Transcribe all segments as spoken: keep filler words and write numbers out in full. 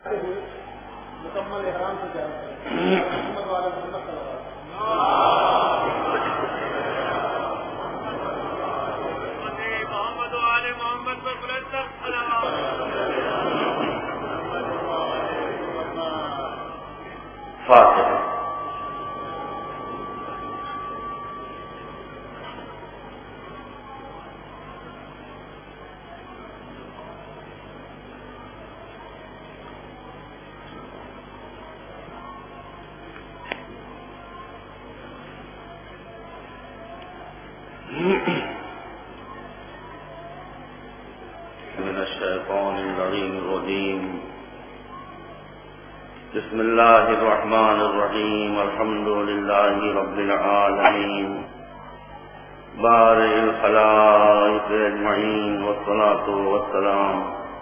مکمل احرام سے کیا محمد والا محمد صلی اللہ محمد والے محمد پر بلند فاتحہ. من الشيطان اللعين الرجيم. بسم الله الرحمن الرحيم. الحمد لله رب العالمين بارئ الخلائق أجمعين، والصلاة والسلام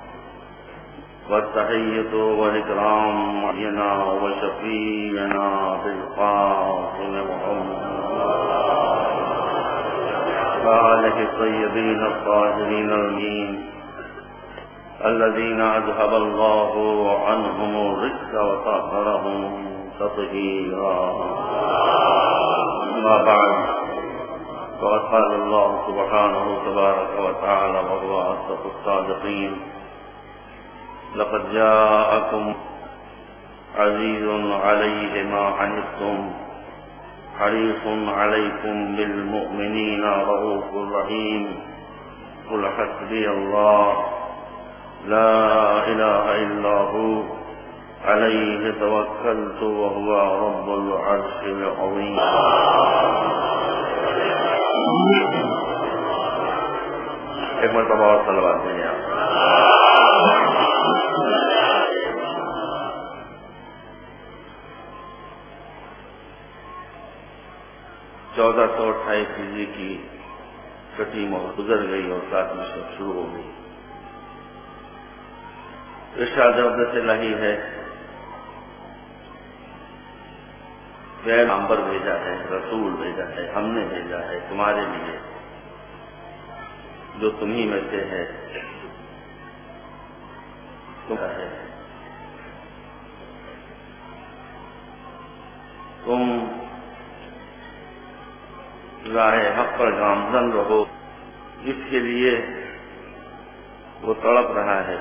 والتحية والإكرام علينا وشفيعنا بالقاسم محمد وآله الطيبين الطاهرين المين الذين أذهب الله عنهم الرجس وطهرهم تطهيرا. أما بعد، فقد قال الله سبحانه تبارك وتعالى وهو أصدق الصادقين: لقد جاءكم عزيز عليه ما عنتم حريص عليكم بالمؤمنين رؤوف رحيم. قل حسبي الله لا إله إلا هو عليه توكلت وهو رب العرش العظيم. ایک مرتبہ اور صلوات دیں آپ. چودہ سو اٹھائیس ہجری کی چھٹی مہر گزر گئی اور ساتویں شب شروع ہو گئی. ارشاد عبدت الہی ہے پیغمبر بھیجا ہے، رسول بھیجا ہے، ہم نے بھیجا ہے تمہارے لیے جو تمہیں میں سے ہے. تم راہ حق پر گامزن رہو، جس کے لیے وہ تڑپ رہا ہے.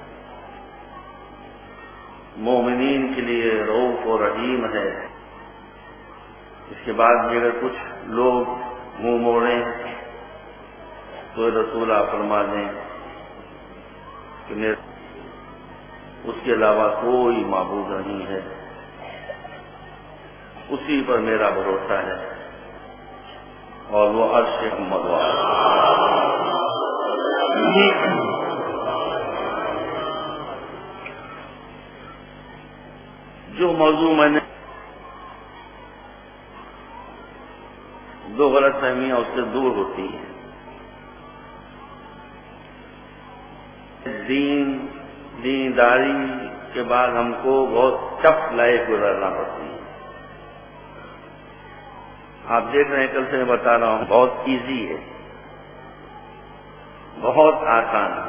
مومنین کے لیے رؤوف و رحیم ہے. اس کے بعد بھی اگر کچھ لوگ منہ موڑیں تو رسول آپ فرما دیں کہ اس کے علاوہ کوئی معبود نہیں ہے، اسی پر میرا بھروسہ ہے اور وہ عرش محمد والا. جو موضوع میں نے دو غلط فہمیاں اس سے دور ہوتی ہیں. دین دینداری کے بعد ہم کو بہت ٹف لائف گزارنا پڑتی ہے. آپ دیکھ رہے ہیں، کل سے میں بتا رہا ہوں، بہت ایزی ہے، بہت آسان ہے.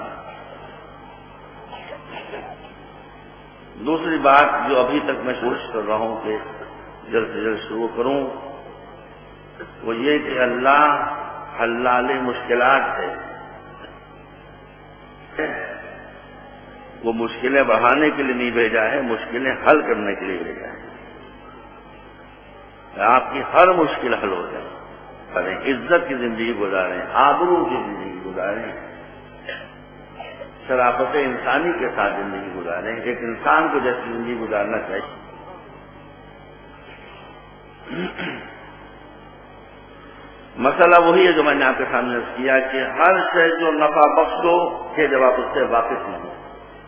دوسری بات جو ابھی تک میں کوشش کر رہا ہوں کہ جلد سے جلد شروع کروں، وہ یہ کہ اللہ حلال مشکلات ہے. وہ مشکلیں بڑھانے کے لیے نہیں بھیجا ہے، مشکلیں حل کرنے کے لیے بھیجا ہے. آپ کی ہر مشکل حل ہو جائے، کریں عزت کی زندگی گزاریں، آبرو کی زندگی گزاریں، شرافت انسانی کے ساتھ زندگی گزاریں. ایک انسان کو جیسی زندگی گزارنا چاہیے. مسئلہ وہی ہے جو میں نے آپ کے سامنے کیا کہ ہر شے جو نفع بخش ہو کہ جب آپ اس سے واقف نہیں ہو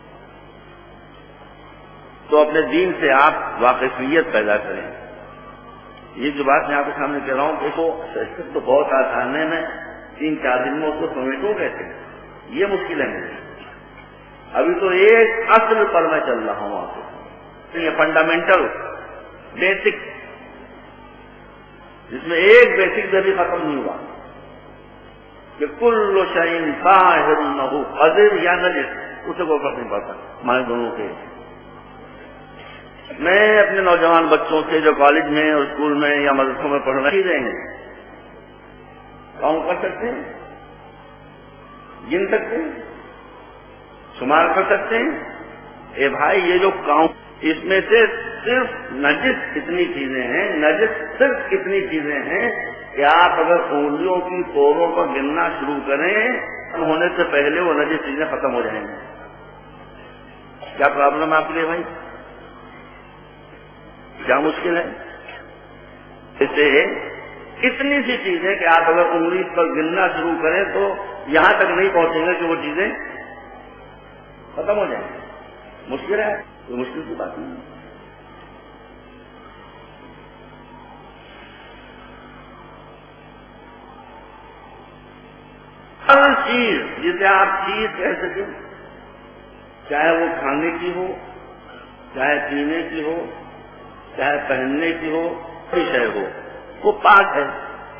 تو اپنے دین سے آپ واقفیت پیدا کریں. یہ جو بات میں آپ کے سامنے کہہ رہا ہوں کہ تو بہت آسان ہے، میں تین چار دن میں اس کو سمیٹوں کیسے، یہ مشکل ہے میری. ابھی تو ایک اصل پر میں چل رہا ہوں آپ کو، یہ فنڈامنٹل بیسک، جس میں ایک بیسک سے بھی ختم نہیں ہوا کہ کل شیء طاہر نہ ہو، قذر یا نجس، اسے کوئی فرق نہیں پڑتا. ہمارے دونوں کے میں اپنے نوجوان بچوں سے جو کالج میں اور اسکول میں یا مدرسوں میں پڑھ رہے ہیں کاؤنٹ کر سکتے ہیں، گن سکتے ہیں، شمار کر سکتے ہیں؟ اے بھائی یہ جو کاؤنٹ، اس میں سے صرف نجس اتنی چیزیں ہیں، نجس صرف اتنی چیزیں ہیں کہ آپ اگر انگلیوں کی توڑوں پر گننا شروع کریں ہونے سے پہلے وہ نجس چیزیں ختم ہو جائیں گی۔ کیا پرابلم ہے آپ کے لیے بھائی؟ کیا مشکل ہے؟ اسے اتنی سی چیزیں کہ آپ اگر انگلی پر گننا شروع کریں تو یہاں تک نہیں پہنچیں گے کہ وہ چیزیں ختم ہو جائیں گی۔ مشکل ہے؟ کوئی مشکل کی بات نہیں۔ ہر چیز جسے آپ چیز کہہ سکیں، چاہے وہ کھانے کی ہو، چاہے پینے کی ہو، چاہے پہننے کی ہو، کوئی شے ہو، وہ پاک ہے۔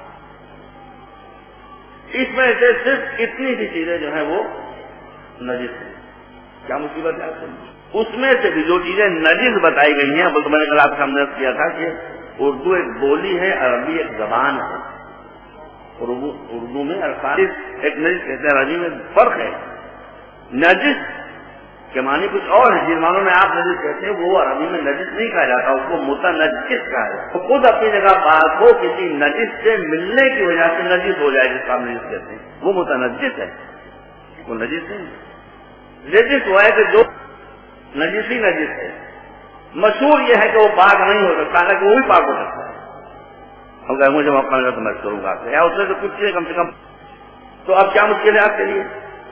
اس میں سے صرف اتنی سی چیزیں جو ہیں وہ نجس ہیں۔ کیا مصیبت ہے آپ کو؟ اس میں سے بھی جو چیزیں نجس بتائی گئی ہیں، بلکہ میں نے کل آپ کے سامنے کیا تھا کہ اردو ایک بولی ہے، عربی ایک زبان ہے۔ اردو میں الفاظ ایک نجس کہتے ہیں، عربی میں فرق ہے۔ نجس کے معنی کچھ اور ہے، جن معنوں میں آپ نجس کہتے ہیں وہ عربی میں نجس نہیں کہا جاتا، اس کو متنجس کہا جاتا۔ تو خود اپنی جگہ پاک ہو، کسی نجس سے ملنے کی وجہ سے نجس ہو جائے جس کا ہم نجس کہتے ہیں، وہ متنجس ہے، وہ نجس نہیں۔ نجس ہوا ہے کہ جو نجس ہی نجس ہے۔ مشہور یہ ہے کہ وہ پاک نہیں ہو سکتا، حالانکہ وہ بھی پاک ہو سکتا ہے۔ ہم کہیں مجھے موقع ملے تو میں کروں گا، یا اس میں تو کچھ نہیں کم سے کم۔ تو اب کیا مشکل ہے آپ کے لیے؟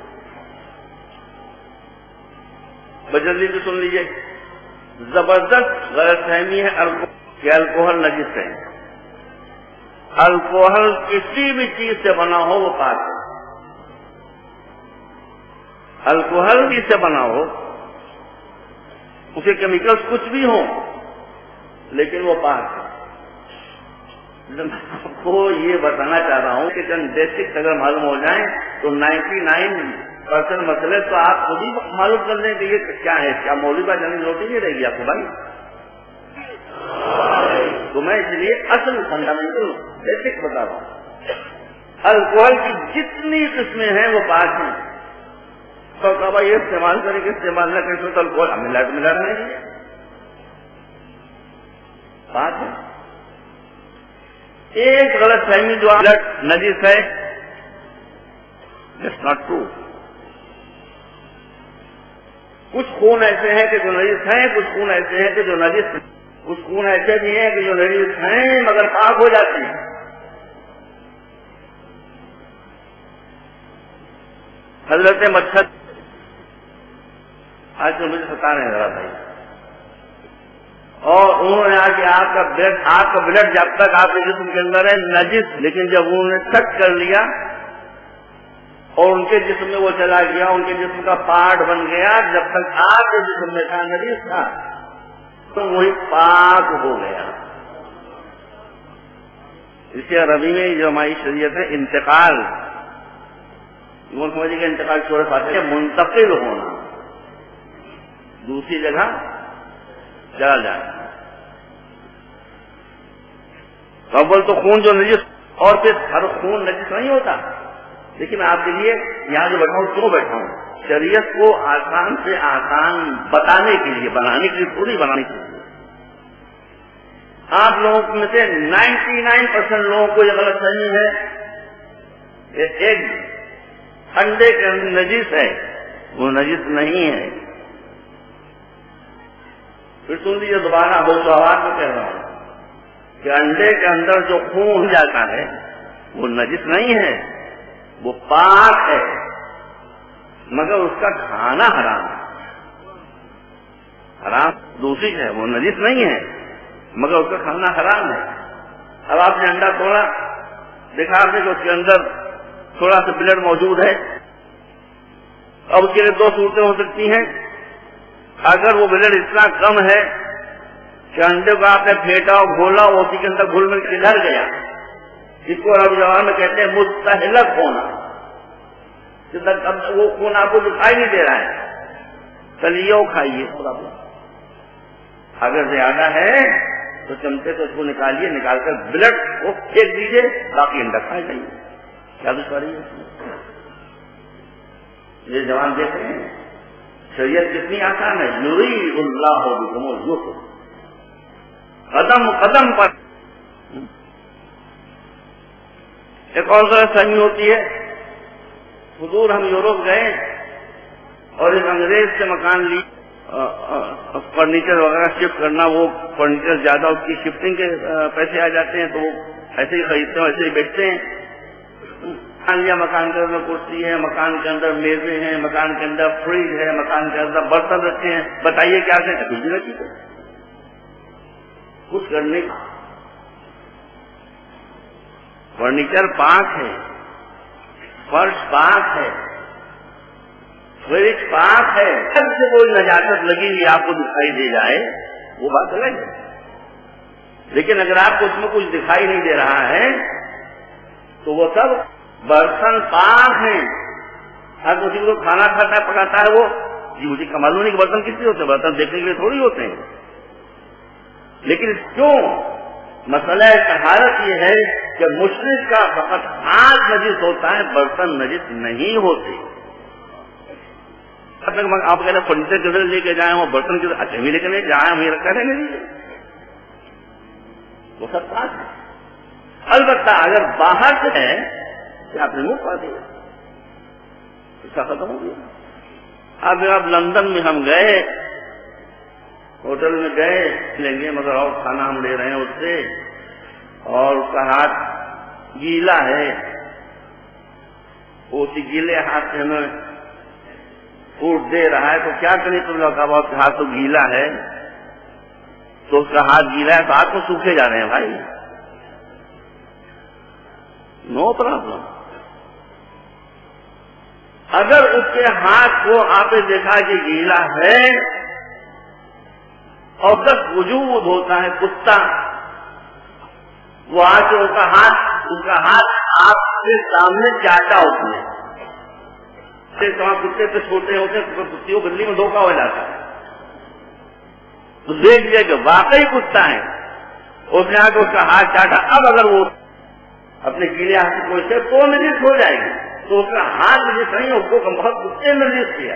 بجلدی سے سن لیجیے، زبردست غلط فہمی ہے کہ الکوہل نجس ہے۔ الکوہل کسی بھی چیز سے بنا ہو وہ پاک ہے۔ الکوہل جس سے بنا ہو، اسے کیمیکلز کچھ بھی ہوں، لیکن وہ پاک ہے۔ میں آپ کو یہ بتانا چاہ رہا ہوں کہ چند بیسکس اگر معلوم ہو جائیں تو نائنٹی نائن پرسینٹ مسئلے تو آپ خود ہی معلوم کر لیں کہ یہ کیا ہے۔ کیا مولوی کا جنگ روٹی نہیں رہے گی آپ کو بھائی؟ تو میں اس لیے اصل فنڈامنٹل بیسک بتا رہا ہوں۔ الکوہل کی جتنی قسمیں ہیں وہ پاک ہیں۔ تو کہا یہ استعمال کریں کہ استعمال نہ کریں تو الکوہل ملا تو ملا رہے ہیں، پاک ہے۔ ایک غلط فہمی جو بلڈ نجس ہے، اٹس ناٹ ٹرو۔ کچھ خون ایسے ہیں کہ جو نجس ہیں، کچھ خون ایسے ہیں کہ جو نجس ہیں، کچھ خون ایسے بھی ہیں کہ جو نجس ہیں مگر پاک ہو جاتی ہیں۔ حضرت مچھر آج تو مجھے بتا رہے ہیں ذرا بھائی، اور انہوں نے آ کے آپ کا بلڈ آپ کا بلڈ جب تک آپ کے جسم کے اندر ہے نجس، لیکن جب انہوں نے شک کر لیا اور ان کے جسم میں وہ چلا گیا، ان کے جسم کا پارٹ بن گیا، جب تک آپ کے جسم میں تھا نجس تھا تو وہی پاک ہو گیا۔ اسے عربی میں جو ہماری شریعت ہے انتقال، وہ سمجھے کہ انتقال چھوڑے پاتے منتقل ہونا، دوسری جگہ چلا جانا۔ اول تو خون جو نجس، اور پھر ہر خون نجس نہیں ہوتا، لیکن میں آپ کے لیے یہاں جو بیٹھا ہوں کیوں بیٹھا ہوں؟ شریعت کو آسان سے آسان بتانے کے لیے، بنانے کے لیے تھوڑی بنانے کے لیے۔ آپ لوگوں میں سے نائنٹی نائن پرسینٹ لوگوں کو یہ غلط فہمی ہے کہ ایک انڈے کے اندر نجس ہے، وہ نجس نہیں ہے۔ پھر سن لیجیے دوبارہ ہو تو آواز میں کہہ رہا ہوں کہ انڈے کے اندر جو خون جاتا ہے وہ نجس نہیں ہے، وہ پاک ہے، مگر اس کا کھانا حرام ہے۔ حرام دوسری ہے، وہ نجس نہیں ہے مگر اس کا کھانا حرام ہے۔ اب آپ نے انڈا توڑا، دیکھا آپ نے کہ اس کے اندر تھوڑا سا بلڈ موجود ہے، اب اس کے لیے دو صورتیں ہو سکتی ہیں۔ اگر وہ بلڈ اتنا کم ہے کہ انڈے کو آپ نے پھینٹا اور گھولا، اسی کے اندر گھل مل کے ڈر گیا، جس کو عربی زبان میں کہتے ہیں مستحلق ہونا، وہ خون آپ کو دکھائی نہیں دے رہا ہے، چلیے وہ کھائیے، اگر زیادہ ہے تو چمچے سے اس کو نکالیے، نکال کر بلڈ کو پھینک دیجیے، باقی انڈا کھا جائیے. کیا دشواری ہے؟ یہ جوان دیکھ رہے ہیں شریعت کتنی آسان ہے. یرید اللہ بکم الیسر، قدم قدم پر. ایک اور غلط فہمی ہوتی ہے. حضور ہم یورپ گئے اور ایک انگریز سے مکان لی، فرنیچر وغیرہ شفٹ کرنا، وہ فرنیچر زیادہ اس کی شفٹنگ کے پیسے آ جاتے ہیں تو وہ ایسے ہی خریدتے ہیں، ایسے ہی بیچتے ہیں. مکان لیا، مکان کے اندر کرسی ہے، مکان کے اندر میزیں ہیں، مکان کے اندر فریج ہے، مکان کے اندر برتن رکھے ہیں. بتائیے کیا کریں؟ کچھ بھی رکھی ہے کچھ کرنے کا. فرنیچر پاک ہے، فرش پاک ہے، فریج پاک ہے. سب سے کوئی نجاست لگی ہوئی آپ کو دکھائی دے جائے وہ بات الگ ہے. لیکن اگر آپ کو اس میں کچھ دکھائی نہیں دے رہا ہے تو وہ سب برتن پاک ہیں. ہر کسی کو کھانا کھاتا ہے، پکاتا ہے، وہ جی مجھے معلوم نہیں کہ برتن کس لیے ہوتے ہیں، برتن دیکھنے کے لیے تھوڑی ہوتے ہیں. لیکن کیوں مسئلہ طہارت یہ ہے کہ مشرک کا فقط ہاتھ نجس ہوتا ہے، برتن نجس نہیں ہوتے. آپ کہتے ہیں فرنیچر کدھر لے کے جائیں، وہ برتن کدھر اچھا بھی لے کے نہیں جائیں، ہمیں رکھا رہنے دیجیے، وہ سب پاک ہے. البتہ اگر باہر سے ہے تو آپ نے منہ پا دیا، اس کا ختم ہو گیا. اب اب لندن میں ہم گئے، ہوٹل میں گئے لیں گے مگر اور کھانا ہم لے رہے ہیں اس سے، اور اس کا ہاتھ گیلا ہے، اسی گیلے ہاتھ سے ہمیں فوڈ دے رہا ہے تو کیا کریں؟ تم لوگ کا بہت ہاتھ تو گیلا ہے، تو اس کا ہاتھ گیلا ہے تو ہاتھ کو سوکھے جا رہے ہیں بھائی، نو پرابلم. اگر اس کے ہاتھ کو آپ نے دیکھا کہ گیلا ہے اور بس وجود ہوتا ہے کتا، وہ آ کے اس کا ہاتھ اس کا ہاتھ آپ کے سامنے چاٹا اس نے، کتے پہ چھوٹے ہوتے ہیں، کتوں گلی میں دھوکا ہو جاتا ہے، تو دیکھ لیا کہ واقعی کتا ہے، اس نے آ کے اس کا ہاتھ چاٹا. اب اگر وہ اپنے گیلے ہاتھ سے پوچھتے تو نجس ہو جائے گی، تو اس کا ہاتھ نجس نہیں، اس کو بہت کتے نجس کیا.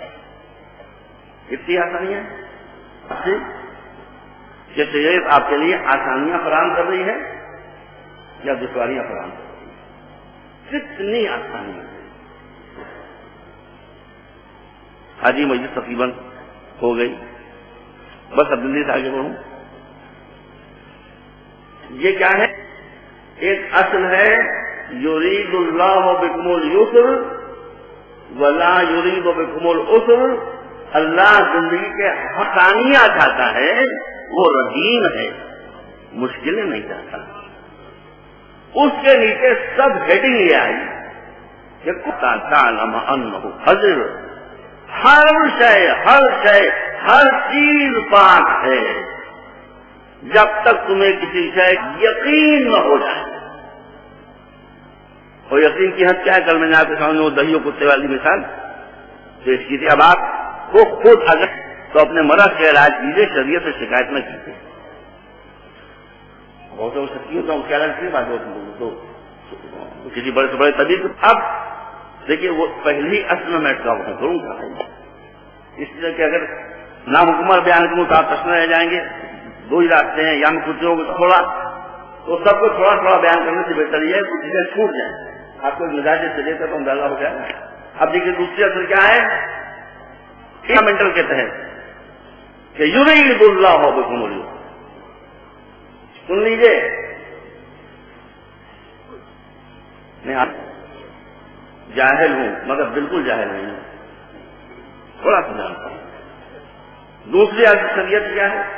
کتنی آسانی ہے کہ شریعت آپ کے لیے آسانیاں فراہم کر رہی ہے یا دشواریاں فراہم کر رہی ہے. کتنی آسانیاں. حاجی مجلس تقریباً ہو گئی، بس اب دلی سے آگے بڑھوں. یہ کیا ہے؟ ایک اصل ہے یرید اللہ بکم الیسر ولا یرید بکم العسر. اللہ زندگی کے آسانیاں چاہتا ہے، وہ رحیم ہے، مشکلیں نہیں چاہتا. اس کے نیچے سب ہیڈنگ یہ آئی کہ کتا تعلم انہ حضر، ہر شے ہر شے ہر چیز پاک ہے جب تک تمہیں کسی شے یقین نہ ہو جائے. اور یقین کی حد کیا ہے؟ کل میں نے آپ کے سامنے وہ دہی و کتے والی مثال پیش کی تھی. اب آپ کو خود اگر تو اپنے مرض کا علاج کیجیے، شریعت سے شکایت نہ کیجیے. بہت ہو سکتی ہے تو کیا لگتی ہے بات تو کسی بڑے سے بڑے طبیب. اب دیکھیے وہ پہلی اصل میں ڈاکٹر کروں گا، اس لیے کہ اگر نامکمل بیان کروں تو آپ تشنا رہ جائیں گے. دو ہی راستے ہیں، یا میں کچھ تھوڑا تو سب کو تھوڑا تھوڑا بیان کرنے سے بہتر یہ ہے کچھ چیزیں چھوٹ جائیں. آپ کو مزاج سے لے کر تو اندازہ ہو گیا. اب دیکھیے دوسری اصل کیا ہے فنڈامنٹل کے تحت کہ یرید اللہ بکم الیسر. سن لیجیے، میں جاہل ہوں مگر بالکل جاہل نہیں ہوں، تھوڑا سا جانتا ہوں. دوسری اصل شریعت کیا ہے؟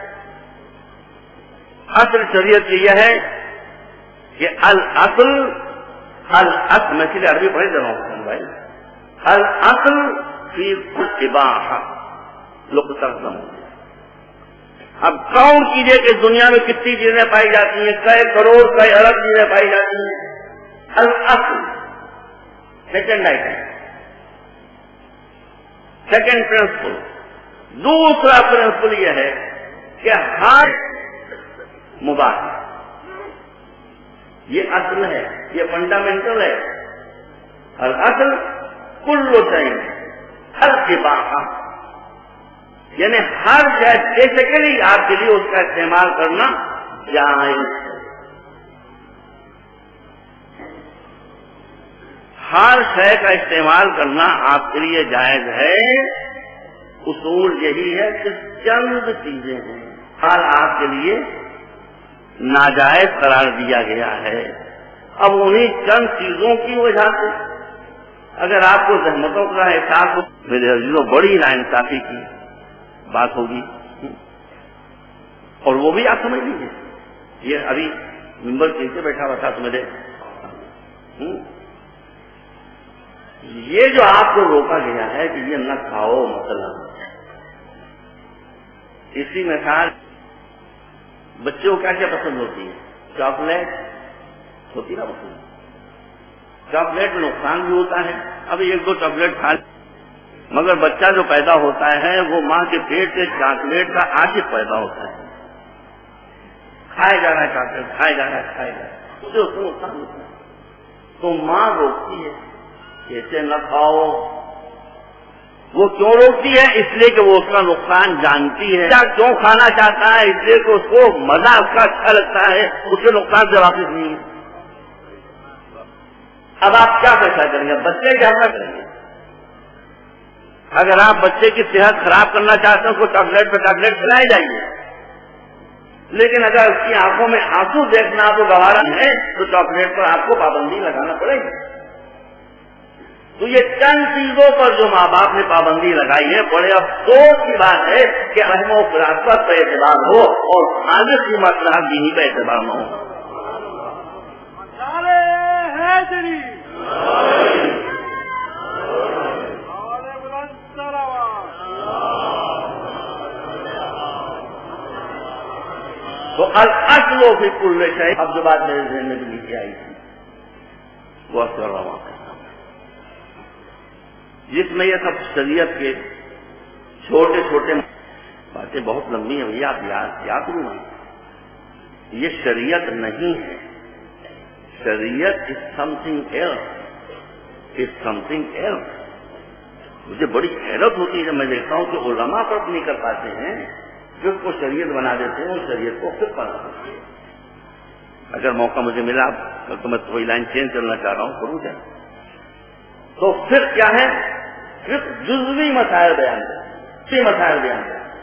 اصل شریعت یہ ہے کہ الاصل الاصل میں اسی عربی پڑھے جا رہا ہوں بھائی. الاصل فی الاباحہ لوگ ترجمہ. اب کاؤنٹ کیجئے کہ دنیا میں کتنی چیزیں پائی جاتی ہیں، کئی کروڑ کئی ارب چیزیں پائی جاتی ہیں. الاصل سیکنڈ آئٹم، سیکنڈ پرنسپل. دوسرا پرنسپل یہ ہے کہ ہر مباح ہے، یہ اصل ہے، یہ فنڈامنٹل ہے۔ الاصل کل شیء ہر اباحہ، یعنی ہر شے بیسیکلی آپ کے لیے اس کا استعمال کرنا جائز ہے۔ ہر شے کا استعمال کرنا آپ کے لیے جائز ہے۔ اصول یہی ہے کہ چند چیزیں ہیں حال آپ کے لیے ناجائز قرار دیا گیا ہے۔ اب انہیں چند چیزوں کی وجہ سے اگر آپ کو زحمتوں کا احساس ہو، میرے عزیزوں بڑی ناانصافی کی بات ہوگی، اور وہ بھی آپ سمجھ لیجیے۔ یہ ابھی ممبر کے نیچے بیٹھا ہوا تھا تو میرے یہ جو آپ کو روکا گیا ہے کہ یہ نہ کھاؤ، مثلا اسی مثال بچوں کو کیا کیا پسند ہوتی ہے؟ چاکلیٹ ہوتی نا پسند، چاکلیٹ نقصان بھی ہوتا ہے۔ ابھی ایک دو چاکلیٹ کھا، مگر بچہ جو پیدا ہوتا ہے وہ ماں کے پیٹ سے چاکلیٹ کا عاشق پیدا ہوتا ہے، کھائے جا رہا ہے چاکلیٹ، کھائے جا رہا ہے کھائے جا رہا ہے، اسے اس کو نقصان ہوتا ہے۔ تو ماں روکتی ہے کہ اسے نہ کھاؤ۔ وہ کیوں روکتی ہے؟ اس لیے کہ وہ اس کا نقصان جانتی ہے۔ کیوں کھانا چاہتا ہے؟ اس لیے کہ اس کو مزہ اس کا اچھا لگتا ہے، اس کے نقصان سے واقف نہیں ہے۔ اب آپ کیا فیصلہ کریں گے؟ بچے کیا کریں گے؟ اگر آپ بچے کی صحت خراب کرنا چاہتے ہیں، اس کو چاکلیٹ پہ چاکلیٹ کھلائے جائیے، لیکن اگر اس کی آنکھوں میں آنسو دیکھنا آپ کو گوارا ہے تو چاکلیٹ پر آپ کو پابندی لگانا پڑے گی۔ تو یہ چند چیزوں پر جو ماں باپ نے پابندی لگائی ہے، بڑے افسوس کی بات ہے کہ اہم و فراست پہ اعتبار ہو اور خالص کی مصلحت دینی پہ اعتبار نہ ہو۔ تو الاصل فی کل شیء، اب جو بات میرے ذہن میں بھی نیچے آئی تھی وہ اثر رواں ہے، جس میں یہ سب شریعت کے چھوٹے چھوٹے باتیں بہت لمبی ہیں، بھیا آپ یاد یاد کروں، یہ شریعت نہیں ہے۔ شریعت is something else, is something else. مجھے بڑی حیرت ہوتی ہے جب میں دیکھتا ہوں کہ علماء فرق نہیں کر پاتے ہیں، فقہ کو شریعت بنا دیتے ہیں اور شریعت کو فقہ بنا دیتے ہیں۔ اگر موقع مجھے ملا تو میں تھوڑی لائن چینج کرنا چاہ رہا ہوں، کروں کیا؟ تو فقہ کیا ہے؟ فقہ جزوی مسائل بیان کرتے ہیں، مسائل بیان کرتے ہیں۔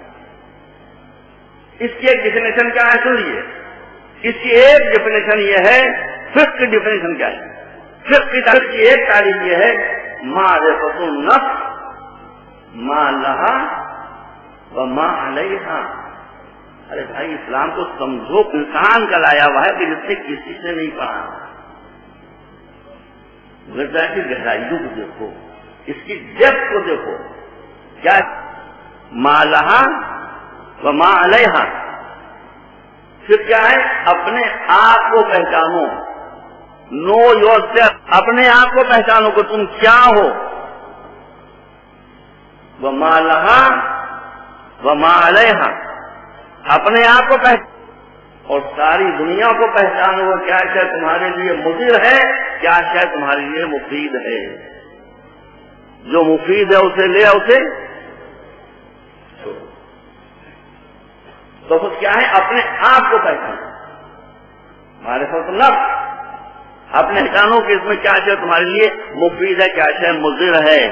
اس کی ایک ڈیفینیشن کیا ہے؟ سنیے، اس کی ایک ڈیفینیشن یہ ہے، فقہ کی ڈیفینیشن کیا ہے؟ فقہ کی تعریف کی ایک تعریف یہ ہے، معرفت النفس ما لہا و ما علیہا۔ ارے بھائی اسلام کو سمجھو، انسان کا لایا ہوا ہے کہ جس نے کسی سے نہیں پڑھا۔ غذا کی گہرائیوں کو دیکھو، اس کی ڈیپتھ کو دیکھو، کیا ما لہا و ما علیہا۔ پھر کیا ہے؟ اپنے آپ کو پہچانو، نو یور سیلف، اپنے آپ کو پہچانو کہ تم کیا ہو۔ وما لہا وما علیہا، اپنے آپ کو پہچانو اور ساری دنیا کو پہچانو، کیا شے تمہارے لیے مضر ہے، کیا شے تمہارے لیے مفید ہے۔ جو مفید ہے اسے لے، اسے چھوڑو۔ تو پھر کیا ہے؟ اپنے آپ کو پہچانو، معرفت النفس، اپنے پہچانو کہ اس میں کیا شے تمہارے لیے مفید ہے، کیا شے مضر ہے۔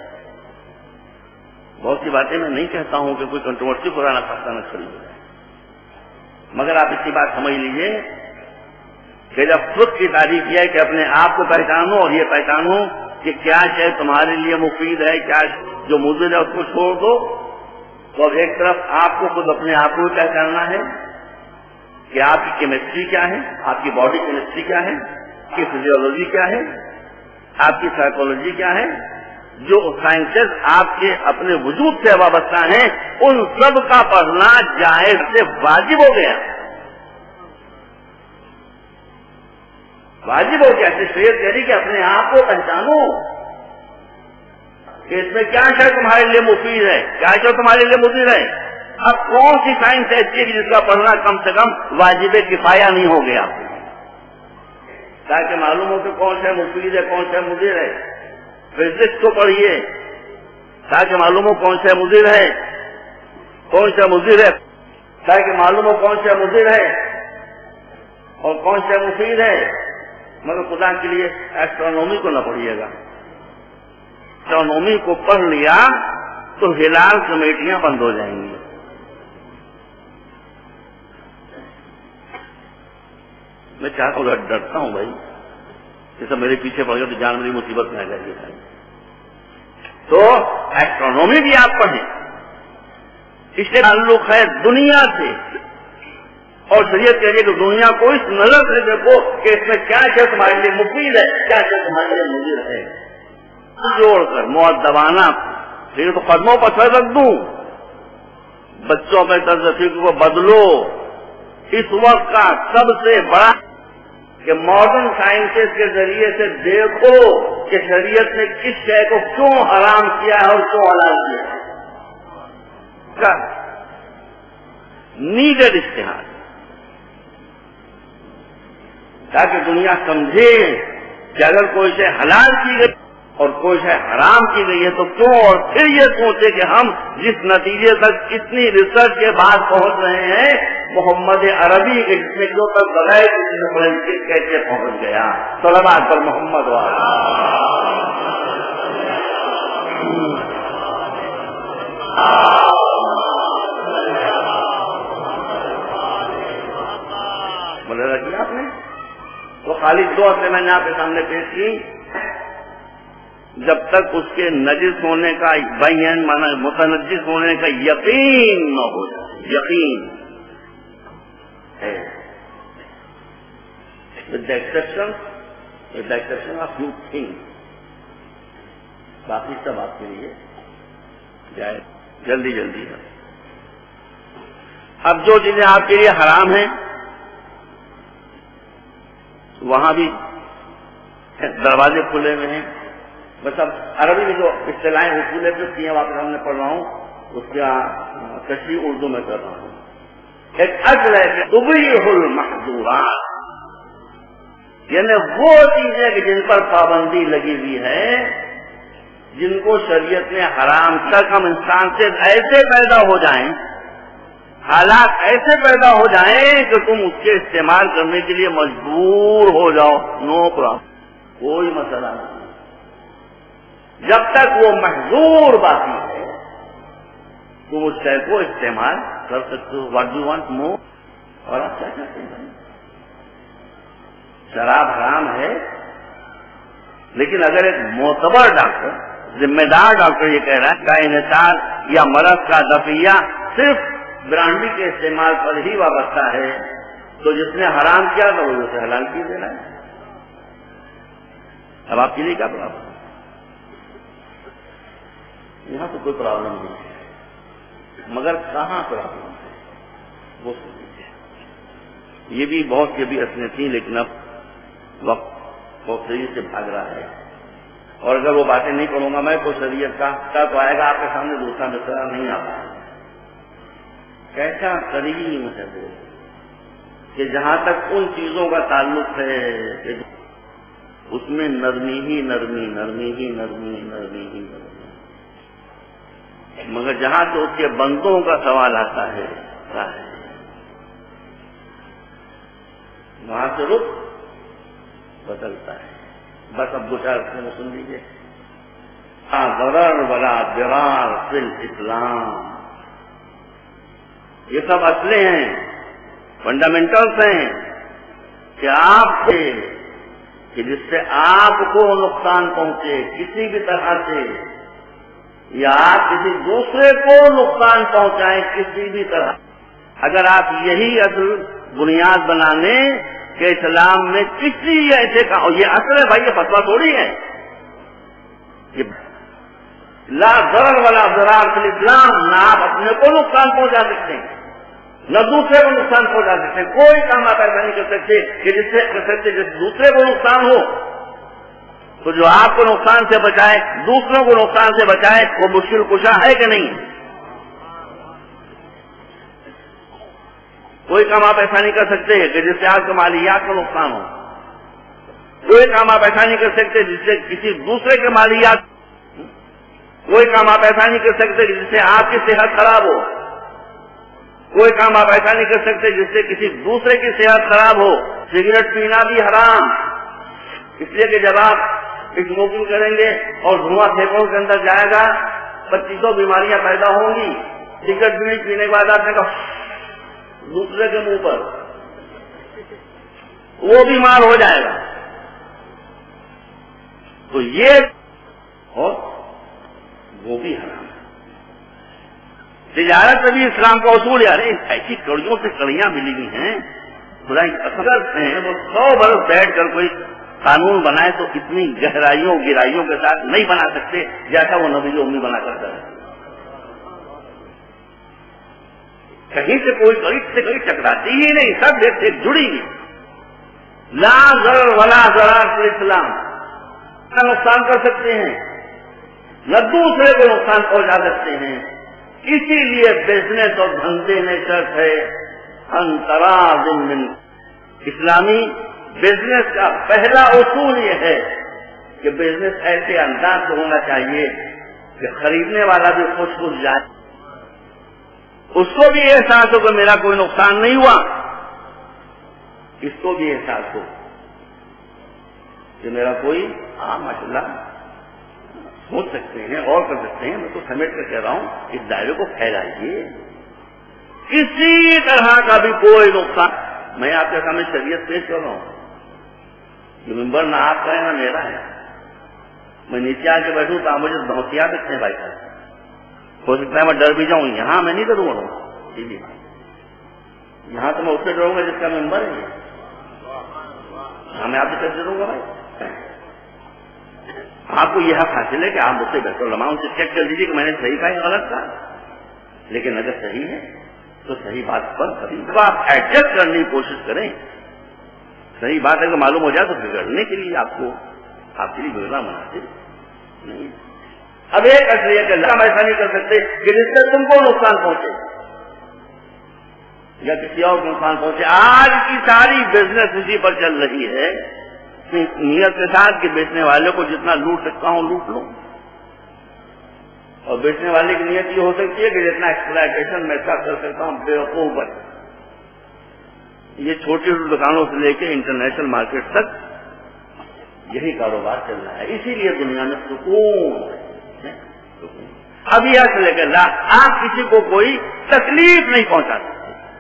بہت سی باتیں میں نہیں کہتا ہوں کہ کوئی کنٹروورسی پرانا خاصہ نہ کھڑی ہو جائے، مگر آپ اتنی بات سمجھ لیجیے کہ جب خود کی تعریف یہ ہے کہ اپنے آپ کو پہچانو اور یہ پہچانو کہ کیا شے تمہارے لیے مفید ہے، کیا جو مضر ہے اس کو چھوڑ دو، تو اب ایک طرف آپ کو خود اپنے آپ کو پہچاننا ہے کہ آپ کی کیمسٹری کیا ہے، آپ کی باڈی کیمسٹری کیا ہے، آپ کی فزیولوجی کیا ہے، آپ کی سائیکولوجی کیا ہے۔ جو سائنسز آپ کے اپنے وجود سے وابستہ ہیں ان سب کا پڑھنا جائز سے واجب ہو گیا، واجب ہو گیا۔ شریعت کہہ رہی کہ اپنے آپ کو پہچانو کہ اس میں کیا شے تمہارے لیے مفید ہے، کیا شے تمہارے لیے مضر ہے۔ اب کون سی سائنس ایسی ہے جس کا پڑھنا کم سے کم واجب کفایہ نہیں ہو گیا، تاکہ معلوم ہو کہ کون سا مفید ہے کون سا مضر ہے. فزکس کو پڑھیے تاکہ معلوم ہو کون سا مضر ہے کون سا مضر ہے تاکہ معلوم ہو کون سا مضر ہے اور کون سا مفید ہے. مگر خدا کے لیے ایسٹرونومی کو نہ پڑھیے گا. ایسٹرونومی کو پڑھ لیا تو ہلال کمیٹیاں بند ہو جائیں گی. میں چاہتا ہوں ڈرتا ہوں بھائی یہ سب میرے پیچھے پڑ گیا تو جان میری مصیبت میں آ جائے گی. تو ایسٹرونومی بھی آپ پڑھیں، اس سے تعلق ہے دنیا سے، اور شریعت کہہ رہی ہے کہ دنیا کو اس نظر سے دیکھو کہ اس میں کیا کیا تمہارے لیے مفید ہے کیا کیا تمہارے لیے مضر ہے. جوڑ کر مؤدبانہ پھر تو قدموں پر سر رکھ دوں، بچوں میں طرز فکر کو بدلو. اس وقت کا سب سے بڑا کہ ماڈرن سائنسز کے ذریعے سے دیکھو کہ شریعت نے کس شے کو کیوں حرام کیا ہے اور کیوں حلال کیا ہے. نیڈڈ اشتہار تاکہ دنیا سمجھے کہ اگر کوئی شے حلال کی گئی اور کوئی شے حرام کی گئی ہے تو کیوں، اور پھر یہ سوچے کہ ہم جس نتیجے تک اتنی ریسرچ کے بعد پہنچ رہے ہیں محمد عربی کے جس میں کیوں تک بغیر کسی فرنسک کیسے پہنچ گیا. صلوات پر محمد والا بولے رکھیے آپ نے. تو خالی دو ہفتے میں نے آپ کے سامنے پیش کی، جب تک اس کے نجس ہونے کا بین مانا متنجس ہونے کا یقین نہ ہو جائے. یقین with the exception with the exception of few things، باقی سب آپ کے لیے جائے جلدی جلدی ہے. اب جو چیزیں آپ کے لیے حرام ہیں وہاں بھی دروازے کھلے ہوئے ہیں. بس اب عربی میں جو اصطلاحیں حصول کی ہیں واپس ہم نے پڑھ رہا ہوں اس کا تشریح اردو میں کر رہا ہوں. ایک اصل ہے کہ تبیح المحظورات، یعنی وہ چیزیں کہ جن پر پابندی لگی ہوئی ہے، جن کو شریعت نے حرام کر ہم انسان سے ایسے پیدا ہو جائیں، حالات ایسے پیدا ہو جائیں کہ تم اس کے استعمال کرنے کے لیے مجبور ہو جاؤ. نو پرابلم، کوئی مسئلہ نہیں. جب تک وہ محظور باقی ہے تم اس شے کو استعمال کر سکتے ہو. What do want more? اور آپ کیا چاہتے ہیں؟ شراب حرام ہے، لیکن اگر ایک معتبر ڈاکٹر ذمہ دار ڈاکٹر یہ کہہ رہا ہے کا انحصار یا مرض کا دفعہ صرف برانڈی کے استعمال پر ہی وابستہ ہے، تو جس نے حرام کیا تو وہ اسے حلال کیے دینا ہے. اب آپ کے لیے کیا پرابلم ہے؟ یہاں تو کوئی پرابلم نہیں ہے، مگر کہاں پرابلم ہے وہ سمجھیے. یہ بھی بہت سی بھی اصلیں تھیں لیکن اب وقت بہت تیزی سے بھاگ رہا ہے، اور اگر وہ باتیں نہیں کروں گا میں کوئی شریعت کا تو آئے گا آپ کے سامنے دوسرا مسئلہ نہیں آتا. کیسا کریم ہے وہ کہ جہاں تک ان چیزوں کا تعلق ہے کہ اس میں نرمی ہی نرمی نرمی ہی نرمی نرمی ہی نرمی، مگر جہاں تو اس کے بندوں کا سوال آتا ہے وہاں سے رخ بدلتا ہے. بس اب دو چار میں سن لیجیے. ضرر ولا ضرار فی الاسلام، یہ سب اصلیں ہیں، فنڈامنٹلس ہیں کہ آپ سے کہ جس سے آپ کو نقصان پہنچے کسی بھی طرح سے، یا آپ کسی دوسرے کو نقصان پہنچائیں کسی بھی طرح. اگر آپ یہی اصل بنیاد بنا لیں کہ اسلام میں کسی ایسے کا، اور یہ اصل ہے بھائی، یہ فتویٰ تھوڑی ہے، لا ضرر ولا ضرار فی الاسلام، نہ آپ اپنے کو نقصان پہنچا سکتے ہیں نہ دوسرے کو نقصان پہنچا سکتے ہیں. کوئی کام آپ ایسا نہیں کر سکتے کہ جس سے کر سکتے جس دوسرے کو نقصان ہو. تو جو آپ کو نقصان سے بچائے دوسروں کو نقصان سے بچائے وہ مشکل کشا ہے کہ نہیں؟ کوئی کام آپ ایسا نہیں کر سکتے کہ جس سے آپ کے مالیات کا نقصان ہو. کوئی کام آپ ایسا نہیں کر سکتے جس سے کسی دوسرے کے مالیات. کوئی کام آپ ایسا نہیں کر سکتے جس سے آپ کی صحت خراب ہو. کوئی کام آپ ایسا نہیں کر سکتے جس سے کسی دوسرے کی صحت خراب ہو. سگریٹ پینا بھی حرام، اس لیے کہ جب آپ اسموکنگ کریں گے اور دھواں پھینکوں کے اندر جائے گا پچیسوں بیماریاں پیدا ہوں گی. سگریٹ بیڑی پینے کے بعد آپ نے کہا دوسرے کے منہ پر، وہ بیمار ہو جائے گا. تو یہ اور وہ بھی حرام ہے. تجارت میں بھی اسلام کا اصول ہے. ارے ایسی کڑیوں سے کڑیاں ملی ہوئی ہیں، خدا اثر ہیں وہ سو برس بیٹھ کر کوئی قانون بنائے تو اتنی گہرائیوں گہرائیوں کے ساتھ نہیں بنا سکتے جیسا وہ نبی امی بنا کرتا ہے. کہیں سے کوئی کڑی سے کڑی ٹکراتی ہی نہیں، سب ایک سے جڑی ہوئی. لا ضرر ولا ضرار فی اسلام. نہ نقصان کر سکتے ہیں نہ دوسرے کو نقصان پہنچا سکتے ہیں. اسی لیے بزنس اور دھندے میں شرط ہے انتراض من. اسلامی بزنس کا پہلا اصول یہ ہے کہ بزنس ایسے انداز سے ہونا چاہیے کہ خریدنے والا بھی خوش خوش جائے، اس کو بھی احساس ہو کہ میرا کوئی نقصان نہیں ہوا، اس کو بھی احساس ہو کہ میرا کوئی ہاں ماشاء اللہ سوچ سکتے ہیں اور کر سکتے ہیں. میں تو سمیٹ کر کہہ رہا ہوں اس دائرے کو پھیلائیے. کسی طرح کا بھی کوئی نقصان. میں آپ کے سامنے شریعت پیش کر رہا ہوں. یہ ممبر نہ آپ کا ہے نہ میرا ہے. میں نیچے آ کے بیٹھوں تو آپ مجھے دھمکیا سکتے ہیں بھائی صاحب. ہو سکتا ہے میں ڈر بھی جاؤں. یہاں میں نہیں ڈروں گا. جی جی یہاں تو میں اس سے ڈروں گا جس کا ممبر ہے. ہاں میں آپ سے کیسے ڈروں گا بھائی. آپ کو یہ حق حاصل ہے کہ آپ مجھ سے بہتر علماء ان سے چیک کر دیجیے کہ میں نے صحیح کہا یا غلط کہا. لیکن اگر صحیح ہے تو صحیح بات پر کبھی آپ ایڈجسٹ کرنے کی کوشش کریں. صحیح بات اگر معلوم ہو جائے تو بگڑنے کے لیے آپ کو آپ کے لیے بگڑنا مناسب نہیں. اب ایک اصل یہ کہ ہم ایسا نہیں کر سکتے کہ جس سے تم کو نقصان پہنچے یا کسی اور کو نقصان پہنچے. آج کی ساری بزنس اسی پر چل رہی ہے نیت کے ساتھ کہ بیچنے والے کو جتنا لوٹ سکتا ہوں لوٹ لوں، اور بیچنے والے کی نیت یہ ہو سکتی ہے کہ جتنا ایکسپلائٹیشن میں کر سکتا ہوں بیوقوف پر. یہ چھوٹی چھوٹی دکانوں سے لے کے انٹرنیشنل مارکیٹ تک یہی کاروبار چل رہا ہے. اسی لیے دنیا میں سکون ہے. اب یہ سے لے کر آپ کسی کو کوئی تکلیف نہیں پہنچا سکتے،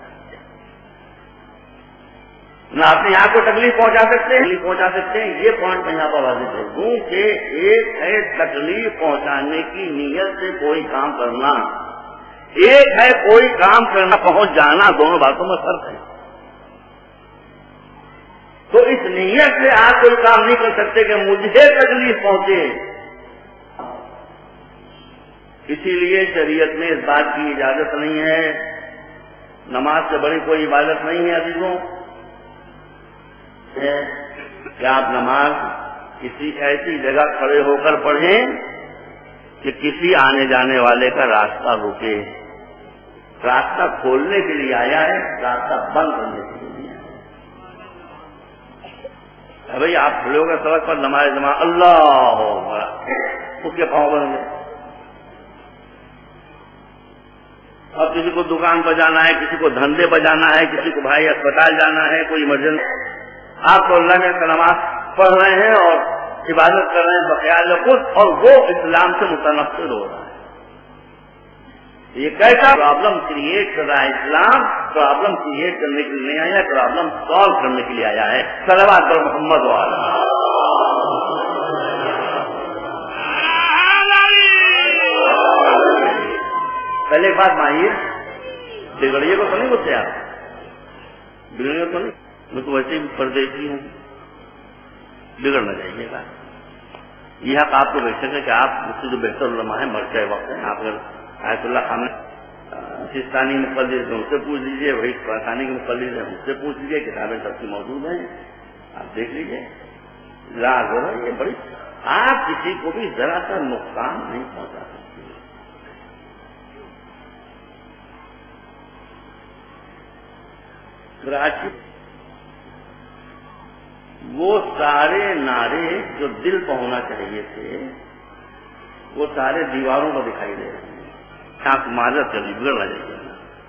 نہ اپنے آپ کو تکلیف پہنچا سکتے ہیں پہنچا سکتے ہیں یہ پوائنٹ میں یہاں پر واضح کر دوں کہ ایک ہے تکلیف پہنچانے کی نیت سے کوئی کام کرنا، ایک ہے کوئی کام کرنا پہنچ جانا. دونوں باتوں میں فرق ہے. تو اس نیت سے آپ کوئی کام نہیں کر سکتے کہ مجھے تکلیف پہنچے. اسی لیے شریعت میں اس بات کی اجازت نہیں ہے. نماز سے بڑی کوئی عبادت نہیں ہے عزیزوں کہ آپ نماز کسی ایسی جگہ کھڑے ہو کر پڑھیں کہ کسی آنے جانے والے کا راستہ روکے. راستہ کھولنے کے لیے آیا ہے، راستہ بند کرنے کے لیے آیا ہے. بھائی آپ کھڑے ہو گئے سڑک پر نماز جماعت اللہ اس کے پاؤں بن گئے. اب کسی کو دکان پر جانا ہے، کسی کو دھندے پر جانا ہے، کسی کو بھائی اسپتال جانا ہے، کوئی ایمرجنسی. آپ تو اللہ میں نماز پڑھ رہے ہیں اور عبادت کر رہے ہیں بخیال خود، اور وہ اسلام سے متنفر ہو رہا ہے. یہ کیسا پرابلم کریٹ کر رہا ہے؟ اسلام پرابلم کریٹ کرنے کے لیے نہیں آیا، پرابلم سالو کرنے کے لیے آیا ہے. صلوات پر محمد والا. پہلے ایک بات ماہر بگڑیے کو تو نہیں بولتے آپ، بگڑیے تو نہیں. میں تو ویسے بھی پردیسی ہوں، بگڑنا چاہیے گا. یہ حق آپ کو بے شک ہے کہ آپ مجھ سے جو بہتر علماء ہیں مرچہ وقت ہیں. آپ اگر آیت اللہ خان سستانی مقلد ہیں ان سے پوچھ لیجیے، وہی پاکستانی کے مقلد ہیں ان سے پوچھ لیجیے. کتابیں سب کی موجود ہیں، آپ دیکھ لیجیے. یہ بڑی آپ کسی کو بھی ذرا سا نقصان نہیں پہنچا سکتے. کراچی وہ سارے نعرے جو دل پہ ہونا چاہیے تھے وہ سارے دیواروں پر دکھائی دے رہے ہیں. آپ معذرت کر لی بگڑ رہے ہیں.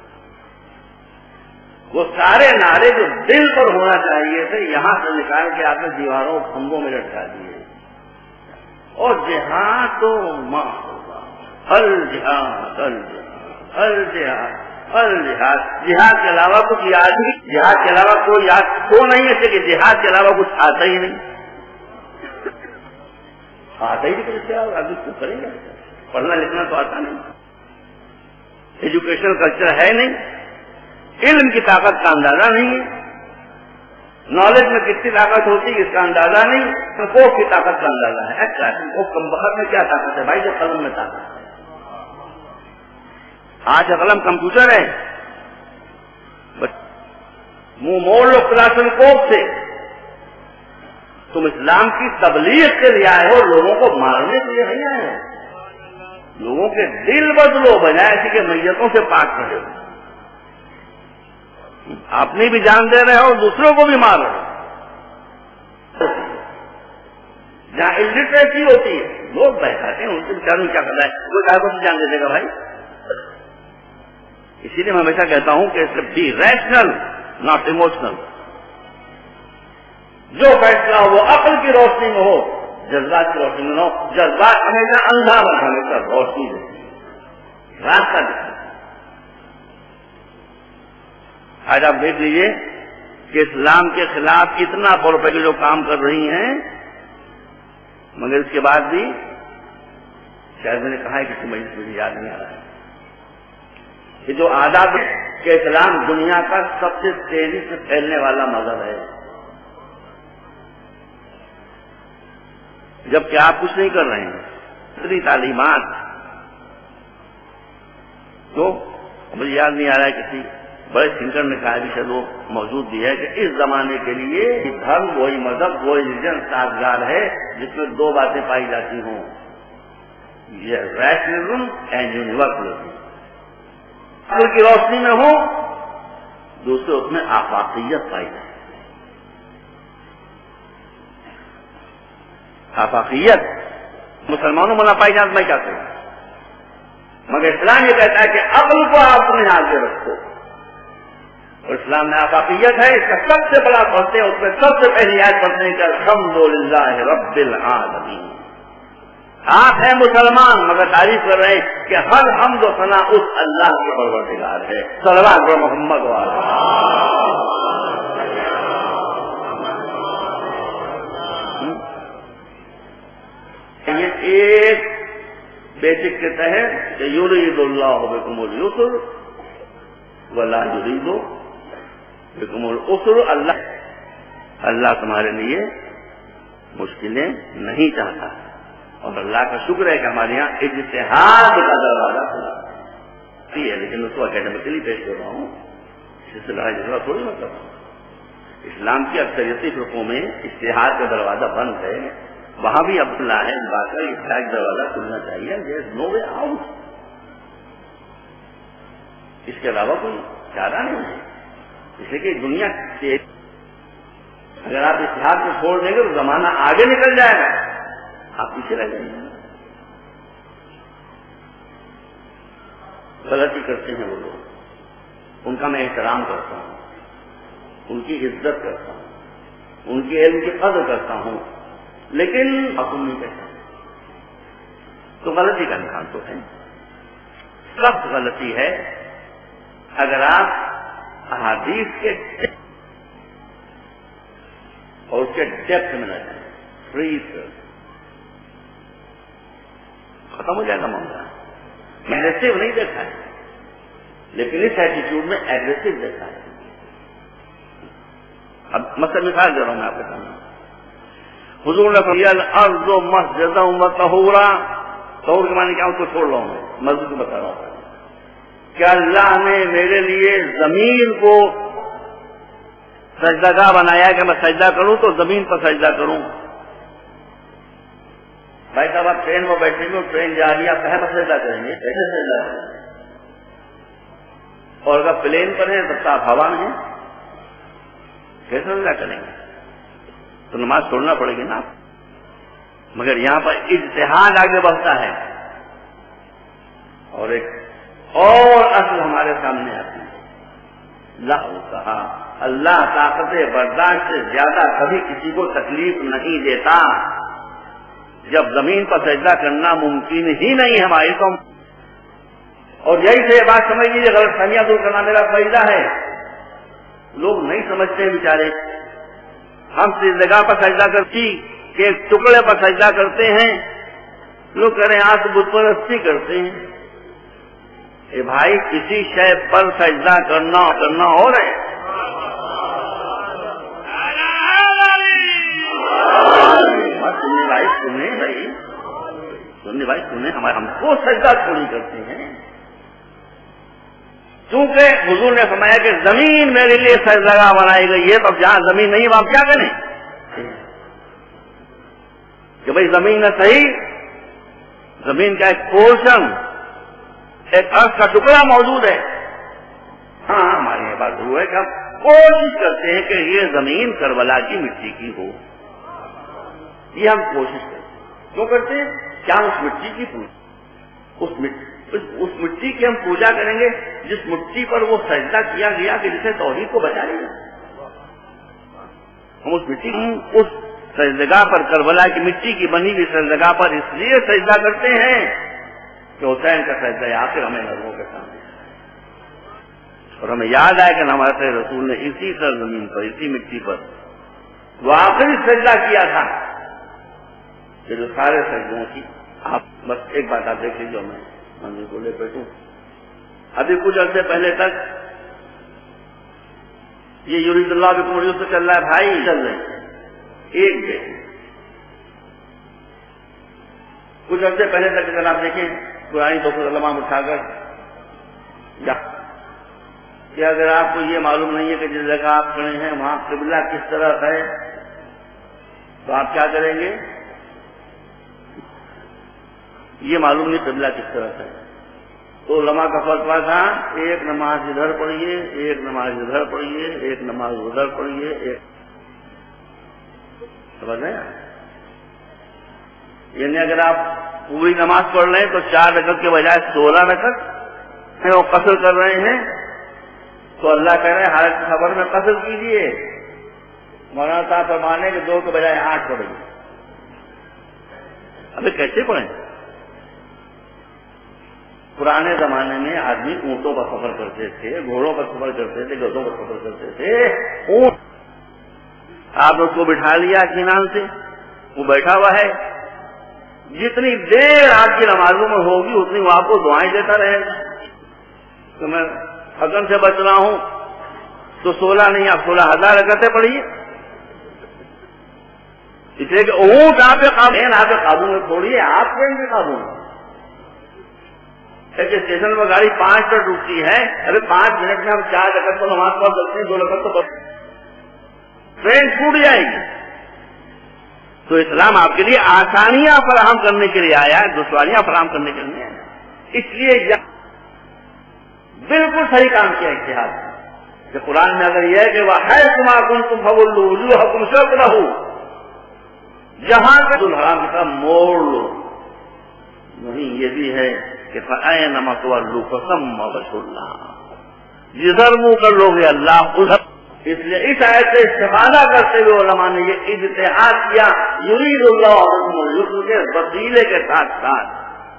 وہ سارے نعرے جو دل پر ہونا چاہیے تھے یہاں سے نکال کے آپ نے دیواروں کھمبوں میں لٹکا دیے. اور جہاد تو ماں ہوگا الجہاد الجہاد الجہاد الجہاد. جہاد کے علاوہ کچھ یاد نہیں. جہاد کے علاوہ کوئی یاد تو نہیں ہے کہ جہاد کے علاوہ کچھ آتا ہی نہیں. آتا ہی نہیں کچھ کیا آگے کیوں کریں گے. پڑھنا لکھنا تو آتا نہیں. ایجوکیشنل کلچر ہے نہیں. علم کی طاقت کا اندازہ نہیں ہے. نالج میں کتنی طاقت ہوتی ہے اس کا اندازہ نہیں. کوف کی طاقت کا اندازہ ہے. اچھا وہ کم وقت میں کیا طاقت ہے بھائی جو قلم میں طاقت ہے. آج قلم کمپیوٹر ہے. منہ موڑ لو کلاسن کوف سے. تم اسلام کی تبلیغ کے لیے آئے ہو لوگوں کو مارنے کے لیے نہیں آئے ہو. لوگوں کے دل بدلو بجائے اسی کے میتوں سے پاک کرے. اپنی بھی جان دے رہے ہو دوسروں کو بھی مار رہے ہو. جہاں الٹریسی ہوتی ہے لوگ بہتاتے ہیں ان سے بیچاروں کیا کرنا ہے. کوئی کہا کو جان دے دے گا بھائی. اسی لیے میں ہمیشہ کہتا ہوں کہ بی ریشنل ناٹ ایموشنل. جو فیصلہ ہو وہ عقل کی روشنی میں ہو جذبات کی روشنی میں ہو. جذبات ہمیشہ اندھا بنانے کا روشنی دیتی ہے راستہ دیتی ہے. آج آپ دیکھ لیجیے کہ اسلام کے خلاف اتنا پروپیگنڈا جو کام کر رہی ہیں مگر اس کے بعد بھی شاید میں نے کہا ہے کہ مجلس مجھے یاد نہیں آ رہا ہے کہ جو آداب کہ اسلام دنیا کا سب سے تیزی سے پھیلنے والا مذہب ہے جبکہ آپ کچھ نہیں کر رہے ہیں. اتنی تعلیمات تو مجھے یاد نہیں آ رہا ہے کسی بڑے تھنکر نے کہا بھی شاید وہ موجود بھی ہے کہ اس زمانے کے لیے دھرم وہی مذہب وہی ریلیجن سازگار ہے جس میں دو باتیں پائی جاتی ہوں. یہ ریشنلزم اینڈ یونیورسلزم. عقل کی روشنی میں ہوں دوسرے اس میں آفاقیت پائی جاتی. آفاقیت مسلمانوں میں نہ پائی جاتی. میں کیا کروں مگر اسلام یہ کہتا ہے کہ عقل کو آپ اپنے ہاتھ سے رکھو. اور اسلام میں آفاقیت ہے. اس کا سب سے بڑا پڑھتے ہیں اس میں سب سے پہلی آیت پڑھتے ہیں کہ الحمدللہ رب العالمین. آپ ہیں مسلمان مگر تعریف کر رہے ہیں کہ ہر حمد و ثنا اس اللہ کے پروردگار ہے. صلوات پر محمد والا. یہ ایک بیسک کے تحت کہ یرید اللہ بکم اليسر ولا یرید بکم العسر. اللہ اللہ تمہارے لیے مشکلیں نہیں چاہتا. اور اللہ کا شکر ہے کہ ہمارے یہاں اجتہاد کا دروازہ کھلا ہے. لیکن اس کو اکیڈمیکلی پیش کر رہا ہوں. اس سے لڑائی جھگڑا تھوڑی مت کر رہا ہوں. اسلام کی اکثریتی فرقوں میں اجتہاد کا دروازہ بند ہے. وہاں بھی عبداللہ ہے بات کا اجتہاد کا دروازہ کھلنا چاہیے. دیر از نو وے آؤٹ. اس کے علاوہ کوئی چارہ نہیں ہے. اس لیے کہ دنیا سے اگر آپ اجتہاد کو چھوڑ دیں گے تو زمانہ آگے نکل جائے گا. آپ پیچھے رہ جائیں گے. غلطی کرتے ہیں وہ لوگ. ان کا میں احترام کرتا ہوں. ان کی عزت کرتا ہوں. ان کے علم کی قدر کرتا ہوں. لیکن حکم نہیں کہتا. تو غلطی کا امکان تو ہے. سخت غلطی ہے اگر آپ احادیث کے اور اس کے ڈیپتھ میں نہ جائیں. فری ختم ہو جائے گا معاملہ. ایگریسو نہیں دیکھا ہے لیکن اس ایٹیٹیوڈ میں ایگریسو دیکھا ہے. اب مثلا مثال دے رہا ہوں میں آپ کے سامنے. حضور نے فرمایا الارض مسجدا و طہورا. طہور کے معنی کیا اس کو چھوڑ رہا ہوں. مسجد کو بتا رہا ہوں کہ اللہ نے میرے لیے زمین کو سجدہ گاہ بنایا کہ میں سجدہ کروں تو زمین پر سجدہ کروں. بھائی صاحب آپ ٹرین میں بیٹھیں گے ٹرین جا رہی ہے آپ کہاں پر سجدہ کریں گے؟ کیسے سجدہ کریں گے؟ اور اگر پلین پر ہیں تب تو آپ ہوا میں ہیں. کیسے سجدہ کریں گے؟ تو نماز چھوڑنا پڑے گی نا. مگر یہاں پر اجتہاد آگے بڑھتا ہے اور ایک اور اصل ہمارے سامنے آتی ہے. اللہ کہا اللہ طاقت برداشت سے زیادہ کبھی کسی کو تکلیف نہیں دیتا. جب زمین پر سجدہ کرنا ممکن ہی نہیں ہے ہماری تو، اور یہی سے یہ بات سمجھ لیجیے غلط فہمیاں دور کرنا میرا فائدہ ہے. لوگ نہیں سمجھتے بیچارے. ہم اس جگہ پر سجدہ کرتی کہ ایک ٹکڑے پر سجدہ کرتے ہیں. لوگ کہہ رہے ہیں آج بت پرستی کرتے ہیں. اے بھائی کسی شے پر سجدہ کرنا کرنا ہو رہے ہیں. سننے بھائی سنیں بھائی سننے بھائی سنیں ہمارے ہم کو سجدہ تھوڑی کرتے ہیں. چونکہ حضور نے فرمایا کہ زمین میرے لیے سجدہ بنائی گئی ہے، تو اب جہاں زمین نہیں وہاں کیا کریں کہ بھائی زمین نہ صحیح، زمین کا ایک پورشن ایک ارض کا ٹکڑا موجود ہے. ہاں ہماری یہ بات ضرور ہے کہ ہم کوشش کرتے ہیں کہ یہ زمین کربلا کی مٹی کی ہو. یہ ہم کوشش کرتے ہیں. کیوں کرتے ہیں؟ کیا اس مٹی کی پوجا، اس مٹی اس مٹی کی ہم پوجا کریں گے جس مٹی پر وہ سجدہ کیا گیا کہ جسے توحید کو بچا لیں گے. ہم اس مٹی اس سجدگاہ پر کربلا کی مٹی کی بنی ہوئی سجدگاہ پر اس لیے سجدہ کرتے ہیں کہ حسین کا سجدہ آخر ہمیں نظروں کے سامنے، اور ہمیں یاد آئے کہ ہمارے رسول نے اسی سرزمین پر اسی مٹی پر وہ آخری سجدہ کیا تھا کہ جو سارے سجدوں کی. آپ بس ایک بات آپ دیکھ لیجیے، میں منزل کو لے بیٹھوں. ابھی کچھ عرصے پہلے تک یہ یرید اللہ بکم الیسر چل رہا ہے بھائی، چل رہے ہیں ایک دے. کچھ عرصے پہلے تک اگر آپ دیکھیں پرانی تو علماء اٹھا کر یا کہ اگر آپ کو یہ معلوم نہیں ہے کہ جس جگہ آپ کھڑے ہیں وہاں قبلہ کس طرح ہے تو آپ کیا کریں گے؟ یہ معلوم نہیں قبلہ کس طرح ہے. تو علماء کا فتویٰ تھا ایک نماز ادھر پڑھیے، ایک نماز ادھر پڑھیے، ایک نماز ادھر پڑھیے. ایک سمجھ رہے ہیں؟ یعنی اگر آپ پوری نماز پڑھ رہے ہیں تو چار رکعت کے بجائے سولہ رکعت وہ قصر کر رہے ہیں، تو اللہ کہہ رہے ہیں حالت خبر میں قصر کیجیے. مولانا صاحب فرمانے کہ دو کے بجائے آٹھ پڑھیں. ابھی کیسے پڑھیں؟ پرانے زمانے میں آدمی اونٹوں پر سفر کرتے تھے، گھوڑوں پر سفر کرتے تھے، گدھوں پر سفر کرتے تھے. اونٹ آپ اس کو بٹھا لیا اطمینان سے، وہ بیٹھا ہوا ہے، جتنی دیر آپ کی نمازوں میں ہوگی اتنی وہ آپ کو دعائیں دیتا رہے گا کہ میں حکم سے بچ رہا ہوں. تو سولہ نہیں آپ سولہ ہزار رکعتیں پڑھیے. اس لیے کہ اونٹ آپ کے قابو آپ کے قابو میں چھوڑیے، آپ ٹرین کے قابو میں. اسٹیشن پر گاڑی پانچ منٹ رکتی ہے، ارے پانچ منٹ میں ہم چار رکعت کو نماز پڑھ سکتے ہیں، دو رکعت تو پڑھ ٹرین چھوٹ جائے گی. تو اسلام آپ کے لیے آسانیاں فراہم کرنے کے لیے آیا ہے، دشواریاں فراہم کرنے کے لیے آیا. اس لیے بالکل صحیح کام کیا اتحاد کہ قرآن میں اگر یہ ہے کہ وہ ہے تما کن تم فولو وجوہکم شطرہ، جہاں کا الحرام کی طرف موڑ لو. نہیں یہ بھی ہے کہ فأینما تولوا فثم وجہ اللہ، جدھر منہ کر لو گے اللہ ادھر. اس لیے اس آیت سے استفادہ کرتے ہوئے علماء نے یہ اجتہاد کیا یرید اللہ بکم الیسر کے وسیلے کے ساتھ ساتھ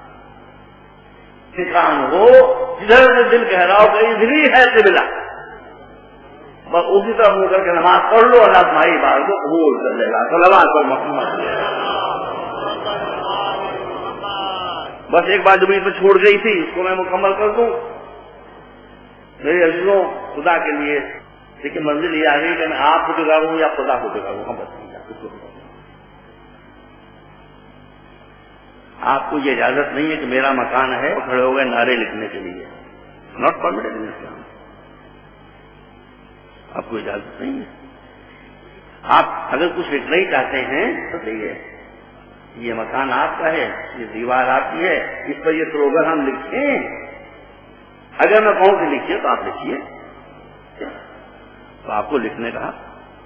کام ہو جدھر سے دل کہہ رہا ہو کہ ادھر ہی ہے قبلہ، بس اسی طرح منہ کر کے نماز پڑھ لو، اللہ تمہاری بات کو قبول کر لے گا. صلوات پر محمد. بس ایک بات زمین پہ چھوڑ گئی تھی، اس کو میں مکمل کر دوں. میرے عزیزوں خدا کے لیے لیکن منزل یہ آ گئی کہ میں آپ کو بگاڑوں یا خدا کو بگاڑوں. ہم بتائیں آپ کو یہ اجازت نہیں ہے کہ میرا مکان ہے کھڑے ہو گئے نعرے لکھنے کے لیے. Not permitted in Islam. آپ کو اجازت نہیں ہے. آپ اگر کچھ لکھنا ہی چاہتے ہیں تو صحیح ہے، یہ مکان آپ کا ہے، یہ دیوار آپ کی ہے، اس پر یہ سلوگن ہم لکھیں. اگر میں کہوں کہ لکھیے تو آپ لکھیے، تو آپ کو لکھنے کا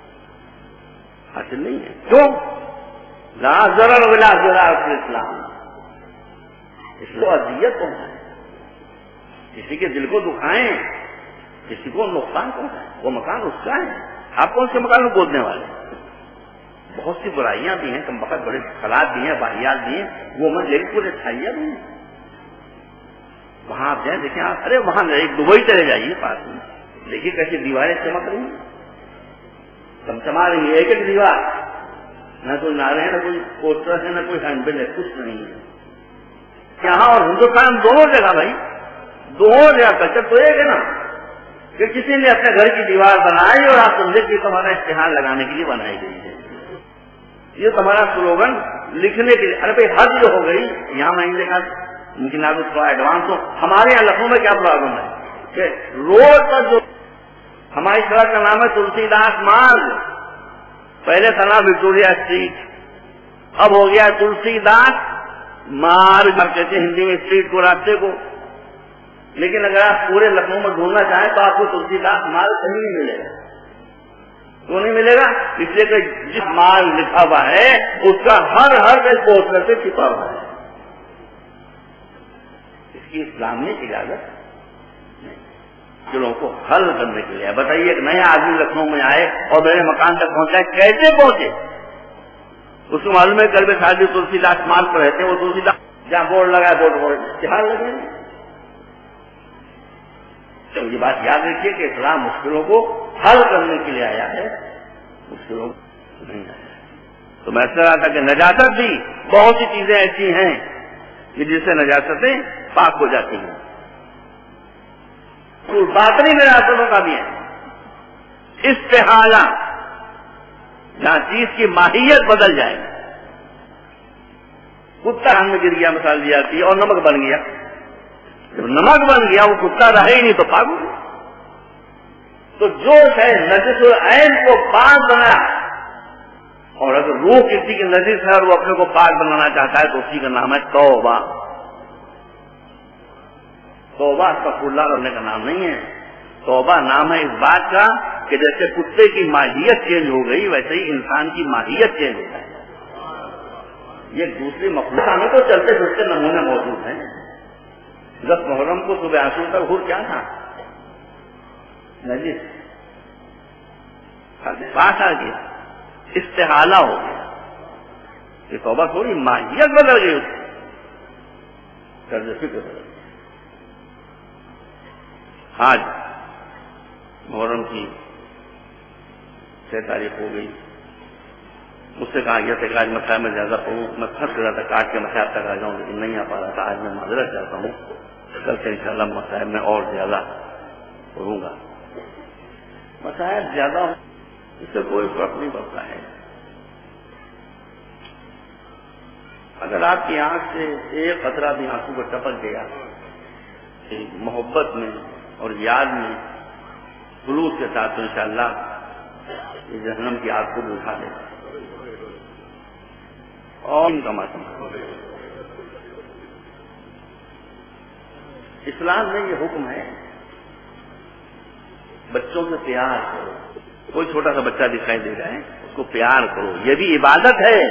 حاصل نہیں ہے. کیوں؟ لا ضرر ولا ضرار فی الاسلام. اس کو اذیت پہنچائیں, کسی کے دل کو دکھائیں, کسی کو نقصان پہنچائیں, وہ مکان اس کا ہے. آپ کون سے مکان میں بولنے والے ہیں؟ بہت سی برائیاں بھی ہیں, کم بخت بڑے خلات بھی ہیں, باحیات بھی ہیں, وہ میں لیکن پورے اچھائیاں بھی ہیں. وہاں آپ جائیں دیکھیں آپ, ارے وہاں ایک دبئی چلے جائیے پاس میں, دیکھیے کیسی دیواریں چمک رہی ہیں, چمچما رہی ہے ایک ایک دیوار. نہ کوئی نعرے ہیں, نہ کوئی پوسٹر ہے, نہ کوئی ہینڈ بل ہے, کچھ نہیں ہے. یہاں اور ہندوستان دونوں جگہ بھائی, دونوں جگہ کلچر تو ایک ہے نا, کہ کسی نے اپنے گھر کی دیوار بنائی اور آپ سمجھے کہ تمہارا اشتہار لگانے کے لیے بنائی گئی ہے. یہ تمہارا سلوگن لکھنے کے لیے. ارے بھائی حد جو ہو گئی. یہاں میں نے دیکھا ممکن آپ اس کو ایڈوانس ہو, ہمارے یہاں لکھنؤ میں کیا پرابلم ہے کہ روڈ پر جو ہماری سڑک کا نام ہے تلسی داس مارگ, پہلے تھا نام وکٹوریا اسٹریٹ, اب ہو گیا تلسی داس مارگ. کہتے ہیں ہندی میں اسٹریٹ کو, راستے کو. لیکن اگر آپ پورے لکھنؤ میں ڈھونڈنا چاہیں تو آپ کو تلسی داس مارگ کہیں نہیں ملے گا. کیوں نہیں ملے گا؟ اس لیے کہ جس مال لکھا ہوا ہے اس کا ہر ہر ایک پوسٹر سے چھپا ہوا ہے. اس کی اسلام نے اجازت چلوں کو حل کرنے کے لیے. بتائیے ایک نیا آدمی لکھنؤ میں آئے اور میرے مکان تک پہنچا, کیسے پہنچے؟ اس کو معلوم ہے کل میں شادی تلسی داس مارگ پر رہتے ہیں, وہ تلسی داس جہاں بورڈ لگا ہے بورڈ بورڈ اشتہار لگے. تو یہ بات یاد رکھیے کہ اسلام مشکلوں کو حل کرنے کے لیے آیا ہے, مشکلوں نہیں آیا. تو میں سر آتا کہ نجاست بھی بہت سی چیزیں ایسی ہیں کہ جس سے نجاستیں پاک ہو جاتی ہیں. باطنی نجاستوں کا بھی ہے استحالہ, جہاں چیز کی ماہیت بدل جائے. کتا رنگ میں گر گیا مثال دی جاتی ہے اور نمک بن گیا. جب نمک بن گیا وہ کتا رہے ہی نہیں تو پاک ہو گیا. تو جو ہے نجس العین کو پاک بنا, اور اگر روح کسی کی نجس ہے اور وہ اپنے کو پاک بنانا چاہتا ہے تو اسی کا نام ہے توبہ. توبہ استغفر اللہ کرنے کا نام نہیں ہے. توبہ نام ہے اس بات کا کہ جیسے کتے کی ماہیت چینج ہو گئی ویسے ہی انسان کی ماہیت چینج ہو جائے. یہ دوسری مخلوق میں تو چلتے پھرتے نمونے موجود ہیں. دس محرم کو صبح عاشور تک ہور کیا تھا؟ نجس. پاس آ گیا, استحالہ ہو گیا. یہ توبہ تھوڑی ماہیت بدل گئی, اس کی طرز فکر بدل گئی. آج محرم کی چھ تاریخ ہو گئی. مجھ سے کہا گیا تھا کہ آج مسائل میں زیادہ پڑھوں. میں پھنس گیا تھا, کاٹ کے مسائل تک آ جاؤں, لیکن نہیں آ پا رہا تھا. آج میں معذرت چاہتا ہوں, کل سے انشاءاللہ مسائل میں اور زیادہ پڑھوں گا. مسائل زیادہ ہوں اس سے کوئی فرق نہیں پڑتا ہے. اگر آپ کی آنکھ سے ایک قطرہ بھی آنسو کو ٹپک گیا محبت میں اور یاد میں خلوص کے ساتھ تو انشاءاللہ یہ جہنم کی آگ کو بھی اٹھا دے گا. اور ان کا ماتم اسلام میں یہ حکم ہے بچوں سے پیار کرو. کوئی چھوٹا سا بچہ دکھائی دے رہا ہے اس کو پیار کرو, یہ بھی عبادت ہے.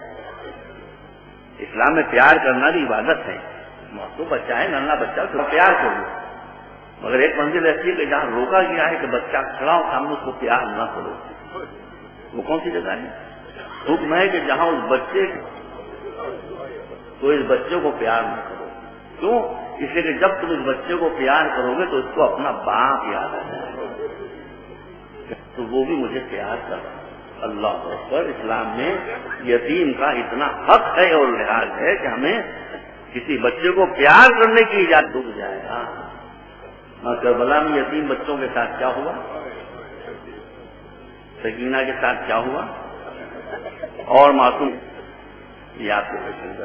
اسلام میں پیار کرنا بھی عبادت ہے. تو بچہ ہے ننھا بچہ, اس کو پیار کرو. مگر ایک منزل ایسی ہے کہ جہاں روکا گیا ہے کہ بچہ کھڑا ہو سامنے اس کو پیار نہ کرو. وہ کون سی جگہ ہے؟ حکم ہے کہ جہاں اس بچے تو اس بچے کو پیار نہ کرو. کیوں؟ اس لیے کہ جب تم اس بچے کو پیار کرو گے تو اس کو اپنا باپ یاد آ جائے گا, تو وہ بھی مجھے پیار کر. اللہ اکبر. اسلام میں یتیم کا اتنا حق ہے اور لحاظ ہے کہ ہمیں کسی بچے کو پیار کرنے کی اجازت دکھ جائے گا. کربلا میں یتیم بچوں کے ساتھ کیا ہوا, سکینہ کے ساتھ کیا ہوا, اور معصوم یہ آپ کو پسند ہے.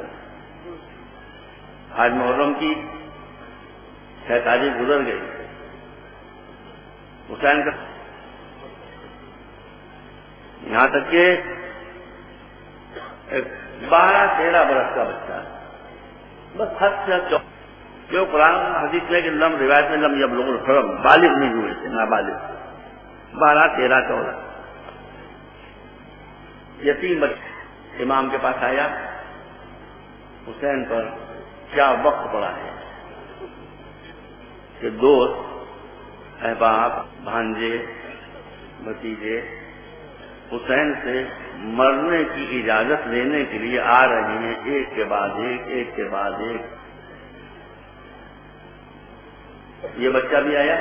آج محرم کی چھ تاریخ گزر گئی. حسین کا یہاں تک کہ ایک بارہ تیرہ برس کا بچہ بس حد سے حد جو قرآن حدیث میں کہ لم روایت میں لم یبلغ الحلم بالغ نہیں ہوئے تھے, نابالغ, بارہ تیرہ چودہ. یتیم بچہ امام کے پاس آیا، حسین پر کیا وقت پڑا ہے کہ دوست، احباب، بھانجے، بھتیجے حسین سے مرنے کی اجازت لینے کے لیے آ رہے ہیں، ایک کے بعد ایک، ایک کے بعد ایک۔ یہ بچہ بھی آیا،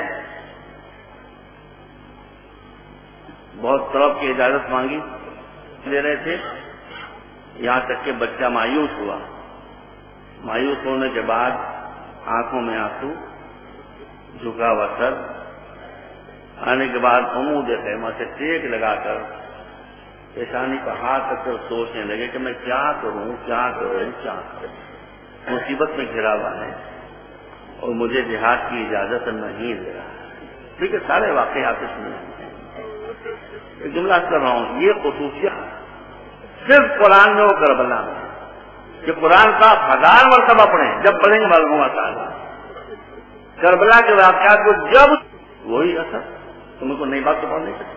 بہت طلب کی اجازت مانگی، لے رہے تھے، یہاں تک کہ بچہ مایوس ہوا۔ مایوس ہونے کے بعد آنکھوں میں آنسو، جھکا ہوا سر، آنے کے بعد عمود خیمہ سے ٹیک لگا کر پیشانی پر ہاتھ رکھ کر سوچنے لگے کہ میں کیا کروں کیا کروں کیا کروں، مصیبت میں گھرا ہوا ہے اور مجھے جہاد کی اجازت نہیں دے رہا ہے۔ ٹھیک ہے، سارے واقعات اس میں ایک جملہ کر رہا ہوں، یہ خصوصیت صرف قرآن میں اور کربلا میں کہ قرآن کا ہزار مرتبہ پڑھیں، جب پڑھیں گے معلوم ہوگا تعالیٰ کربلا کے واقعات کو، جب وہی اثر تمہیں کو نئی بات تو پڑھ نہیں سکتا۔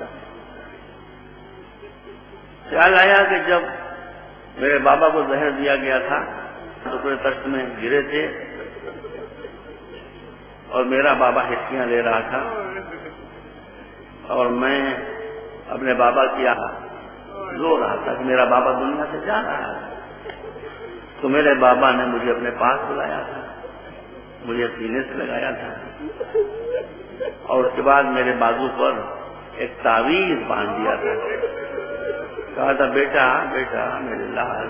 خیال آیا کہ جب میرے بابا کو زہر دیا گیا تھا تو پورے تخت میں گرے تھے اور میرا بابا ہچکیاں لے رہا تھا اور میں اپنے بابا کی رو رہا تھا کہ میرا بابا دنیا سے جا رہا ہے، تو میرے بابا نے مجھے اپنے پاس بلایا تھا، مجھے سینے سے لگایا تھا اور اس کے بعد میرے بازو پر ایک تعویذ باندھ دیا تھا، کہا تھا بیٹا بیٹا میرے لال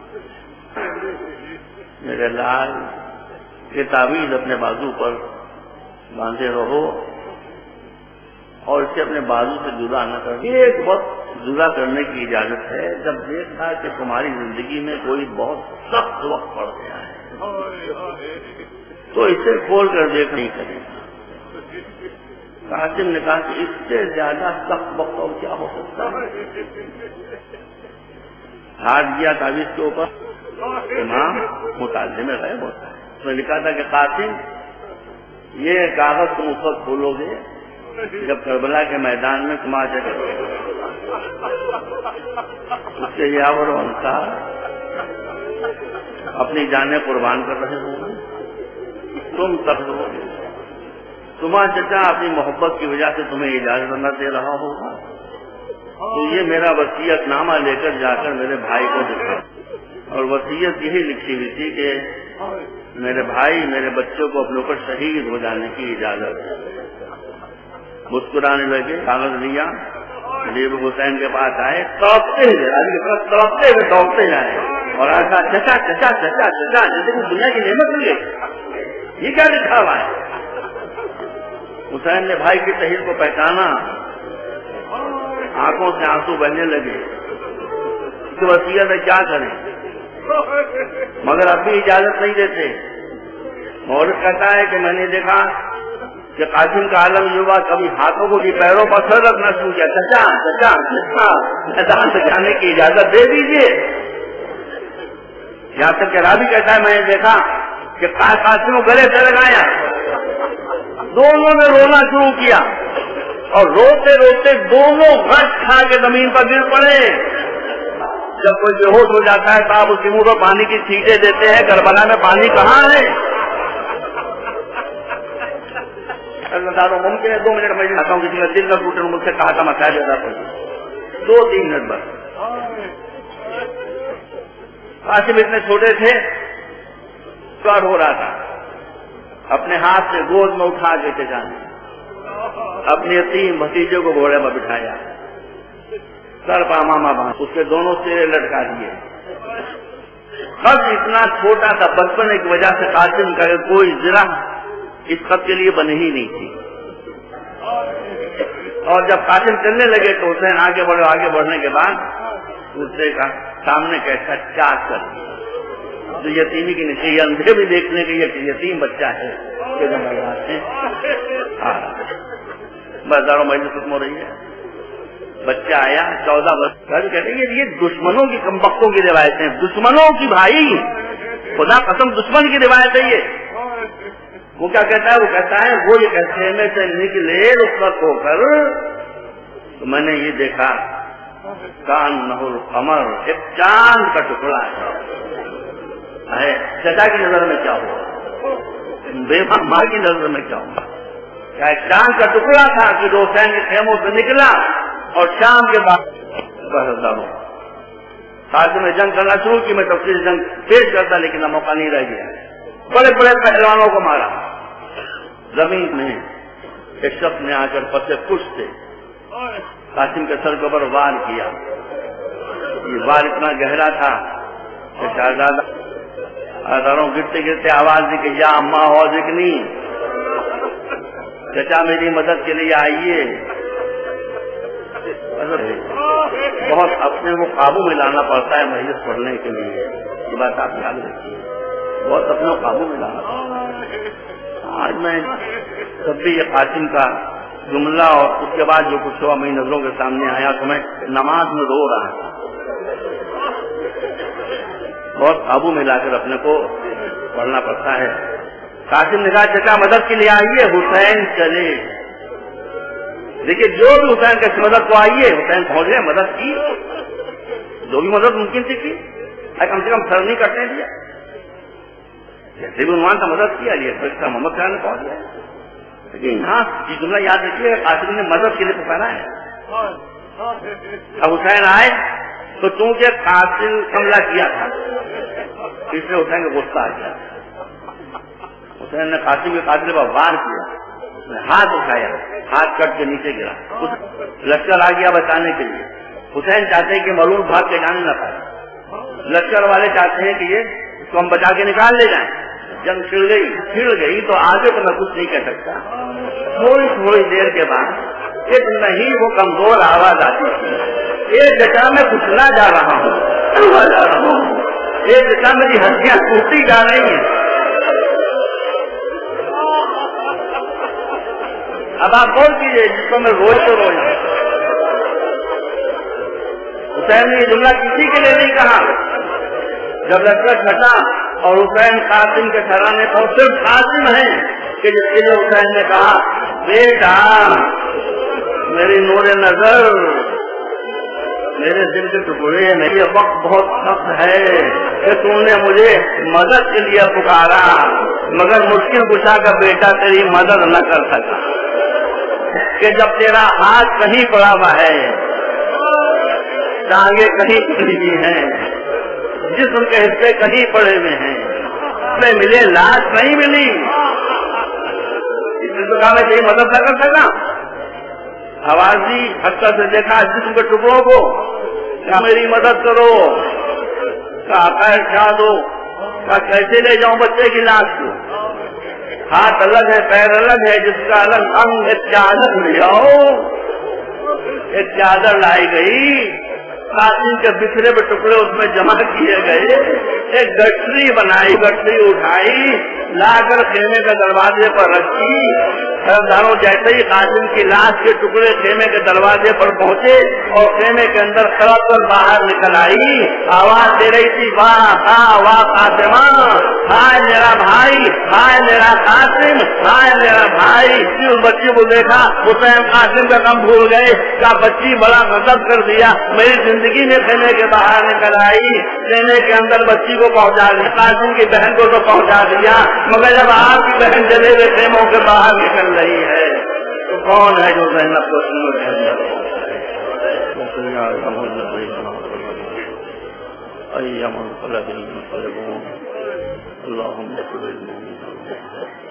میرے لال یہ تعویذ اپنے بازو پر باندھے رہو اور اسے اپنے بازو سے جدا نہ کر۔ ایک وقت جدا کرنے کی اجازت ہے جب دیکھا کہ تمہاری زندگی میں کوئی بہت سخت وقت پڑ گیا ہے تو اسے کھول کر دیکھ نہیں کرے۔ قاسم نے کہا کہ اس سے زیادہ سخت وقت اور کیا ہو سکتا ہے؟ ہاتھ دیا تعویذ کے اوپر، امام مطالعے میں غائب ہوتا ہے۔ اس نے لکھا تھا کہ قاسم یہ کاغذ تم اس وقت کھولو گے جب کربلا کے میدان میں تمہارا جگہ اس کے یاور و انصار اپنی جانیں قربان کر رہے ہوں گے، تم تخت ہو گے، تمہارا چچا اپنی محبت کی وجہ سے تمہیں اجازت نہ دے رہا ہوگا، تو یہ میرا وصیت نامہ لے کر جا کر میرے بھائی کو دکھا، اور وصیت یہی لکھی ہوئی تھی کہ میرے بھائی میرے بچوں کو اپنے اوپر شہید ہو جانے کی اجازت ہے۔ مسکرانے لگے، کاغذ لیا، لیب حسین کے پاس آئے، تڑپتے ہوئے تڑپتے ہوئے دوڑتے جائے اور ایسا چچا چچا چچا چچا جیسے کہ دنیا کی نعمت مل گئی، یہ کیا لکھا ہوا ہے؟ حسین نے بھائی کی تحریر کو پہچانا، آنکھوں سے آنسو بہنے لگے کہ وصیت ہے کیا کریں، مگر اب بھی اجازت نہیں دیتے۔ مورخ کہتا ہے کہ میں نے دیکھا کہ قاسم کا عالم یہ ہوا کبھی ہاتھوں کو بھی پیروں پر سر رکھنا شروع کیا، چچا چچا چچا میدان سے جانے کی اجازت دے دیجیے۔ یہاں تک کہ راوی کہتا ہے میں نے دیکھا کہ قاسم کو گلے سے لگایا، دونوں نے رونا شروع کیا اور روتے روتے دونوں غش کھا کے زمین پر گر پڑے۔ جب کوئی بے ہوش ہو جاتا ہے تو آپ اس کے منہ پر پانی کی چھینٹیں دیتے ہیں، کربلا میں پانی کہاں ہے؟ ممکن ہے دو منٹ میں جاتا ہوں، کسی نے دل کا ٹوٹے مجھ سے کہا تھا مسائل زیادہ پڑی، دو تین منٹ بس۔ قاسم اتنے چھوٹے تھے، کر ہو رہا تھا، اپنے ہاتھ سے گود میں اٹھا کے لے جانے، اپنے یتیم بھتیجے کو گھوڑے پر بٹھایا، سر پہ امامہ باندھ، اس کے دونوں سرے لٹکا دیے۔ خط اتنا چھوٹا تھا، بچپنے کی وجہ سے قاسم کا کوئی ذرا اس خط کے لیے بنے ہی نہیں تھی، اور جب قاسم چلنے لگے تو حسین آگے بڑھے، آگے بڑھنے کے بعد دوسرے کا سامنے کیسا چاک کر تو یتیمی کی نشی، اندھے بھی دیکھنے کے یہ یتیم بچہ ہے کہ بازاروں میں ختم ہو رہی ہے۔ بچہ آیا چودہ برس، کہتے ہیں یہ دشمنوں کی کمبختوں کی روایت ہیں، دشمنوں کی بھائی، خدا قسم دشمن کی روایت ہے یہ۔ وہ کیا کہتا ہے؟ وہ کہتا ہے وہ یہ خیمے سے نکلے رخصت ہو کر تو میں نے یہ دیکھا کانہ القمر، ایک چاند کا ٹکڑا ہے. چچا کی نظر میں کیا ہوا، بے ماں کی نظر میں کیا ہوا؟ کیا ایک چاند کا ٹکڑا تھا کہ جو حسین کے خیموں سے نکلا اور شام کے بعد بہرداروں قاسم نے جنگ کرنا شروع کی. میں تفصیل جنگ پیش کرتا لیکن اب موقع نہیں رہ گیا. بڑے بڑے پہلوانوں کو مارا. زمین میں ایک شخص نے آ کر پسے پش سے قاسم کے سر کے اوپر وار کیا. یہ وار اتنا گہرا تھا کہ شہزادہ ہزاروں گرتے گرتے آواز دی کہ یا اماں ہو ذکنی، چچا میری مدد کے لیے آئیے. بہت اپنے کو قابو میں لانا پڑتا ہے محنت پڑھنے کے لیے. یہ بات آپ یاد رکھیے، بہت اپنے کو قابو میں لانا پڑتا ہے. آج میں جب بھی یہ قاسم کا جملہ اور اس کے بعد جو کچھ ہوا میری نظروں کے سامنے آیا تو میں نماز میں رو رہا ہوں. بہت قابو میں لا کر اپنے کو پڑھنا پڑتا ہے. قاسم نے کہا چچا مدد کے لیے آئیے، حسین چلے. دیکھیے جو بھی حسین کی مدد کو آئیے، حسین پہنچ گئے، مدد کی، جو بھی مدد ممکن تھی کی. کم سے کم سر نہیں کٹنے دیا، جیسے بھی عنوان کا مدد کیا لیے فرشتہ محمد خان نے پہنچ گیا. لیکن یہاں یہ جملہ یاد رکھیے قاسم نے مدد کے لیے پکارا ہے. اب حسین آئے تو چونکہ قاتل حملہ کیا تھا اس لیے حسین کا غصہ آ گیا. حسین نے قاسم کے قاتل پر وار کیا، ہاتھ اٹھایا، ہاتھ کٹ کے نیچے گرا. لشکر آ گیا بچانے کے لیے. حسین چاہتے ہیں کہ ملون بھاگ کے جانے نہ پائے. لشکر والے چاہتے ہیں کہ یہ اس کو ہم بچا کے نکال لے جائیں. جنگ چھڑ گئی چھڑ گئی تو آگے تو میں کچھ نہیں کہہ سکتا. تھوڑی تھوڑی دیر کے بعد ایک نہیں وہ کمزور آواز آتی ہے، ایک جگہ میں کچلا جا رہا ہوں جا رہا ہوں ایک جگہ میری ہڈیاں ٹوٹی جا رہی ہیں. اب آپ بول کیجیے جس کو میں روز تو روز. حسین نے یہ جملہ کسی کے لیے نہیں کہا. جب لشکر چھٹا اور حسین قاسم کے ٹھہرانے پر صرف قاسم ہیں کہ جس کے لیے حسین نے کہا بیٹا میری نور نظر، میرے دل کے ٹکڑے، میرے وقت بہت سخت ہے کہ تم نے مجھے مدد کے لیے پکارا مگر مشکل کشا کا بیٹا تیری مدد نہ کر سکا. کہ جب تیرا ہاتھ کہیں پڑا ہوا ہے، ٹانگیں کہیں پڑی ہوئی ہیں، جسم کے حصے کہیں پڑے ہوئے ہیں، ملے لاش نہیں ملی، اس نے تو کہا میں تیری مدد نہ کر سکا. آواز دی حقیقت سے دیکھا جسم کے ٹکڑوں کو، کیا میری مدد کرو. کہا پیر چھا دو. کہا کیسے لے جاؤں بچے کی لاش کو؟ ہاتھ الگ ہے، پیر الگ ہے، جس کا الگ انگ. ایک چادر لے آؤ. ایک چادر لائی گئی، قاسم کے بکھرے ہوئے ٹکڑے اس میں جمع کیے گئے. ایک گٹری بنائی، گٹری اٹھائی، لا کر خیمے کے دروازے پر رکھی. سرداروں جیسے ہی قاسم کی لاش کے ٹکڑے خیمے کے دروازے پر پہنچے اور خیمے کے اندر سڑک پر باہر نکل آئی، آواز دے رہی تھی واہ واہ واہ قاسمہ، ہائے میرا بھائی، ہائے میرا قاسم، ہائے میرا بھائی. اس بچی کو دیکھا حسین قاسم کا کم بھول گئے. کیا بچی بڑا غضب کر دیا، میری زندگی میں خیمے کے باہر نکل آئی، خیمے کے اندر بچی کو پہنچا دیا، قاسم کی بہن کو تو پہنچا دیا، مگر جب آپ کی بہن جلے ہوئے خیموں کے باہر نکل رہی ہے تو کون ہے جو زینب کو سنور ہے؟ اللهم صل على محمد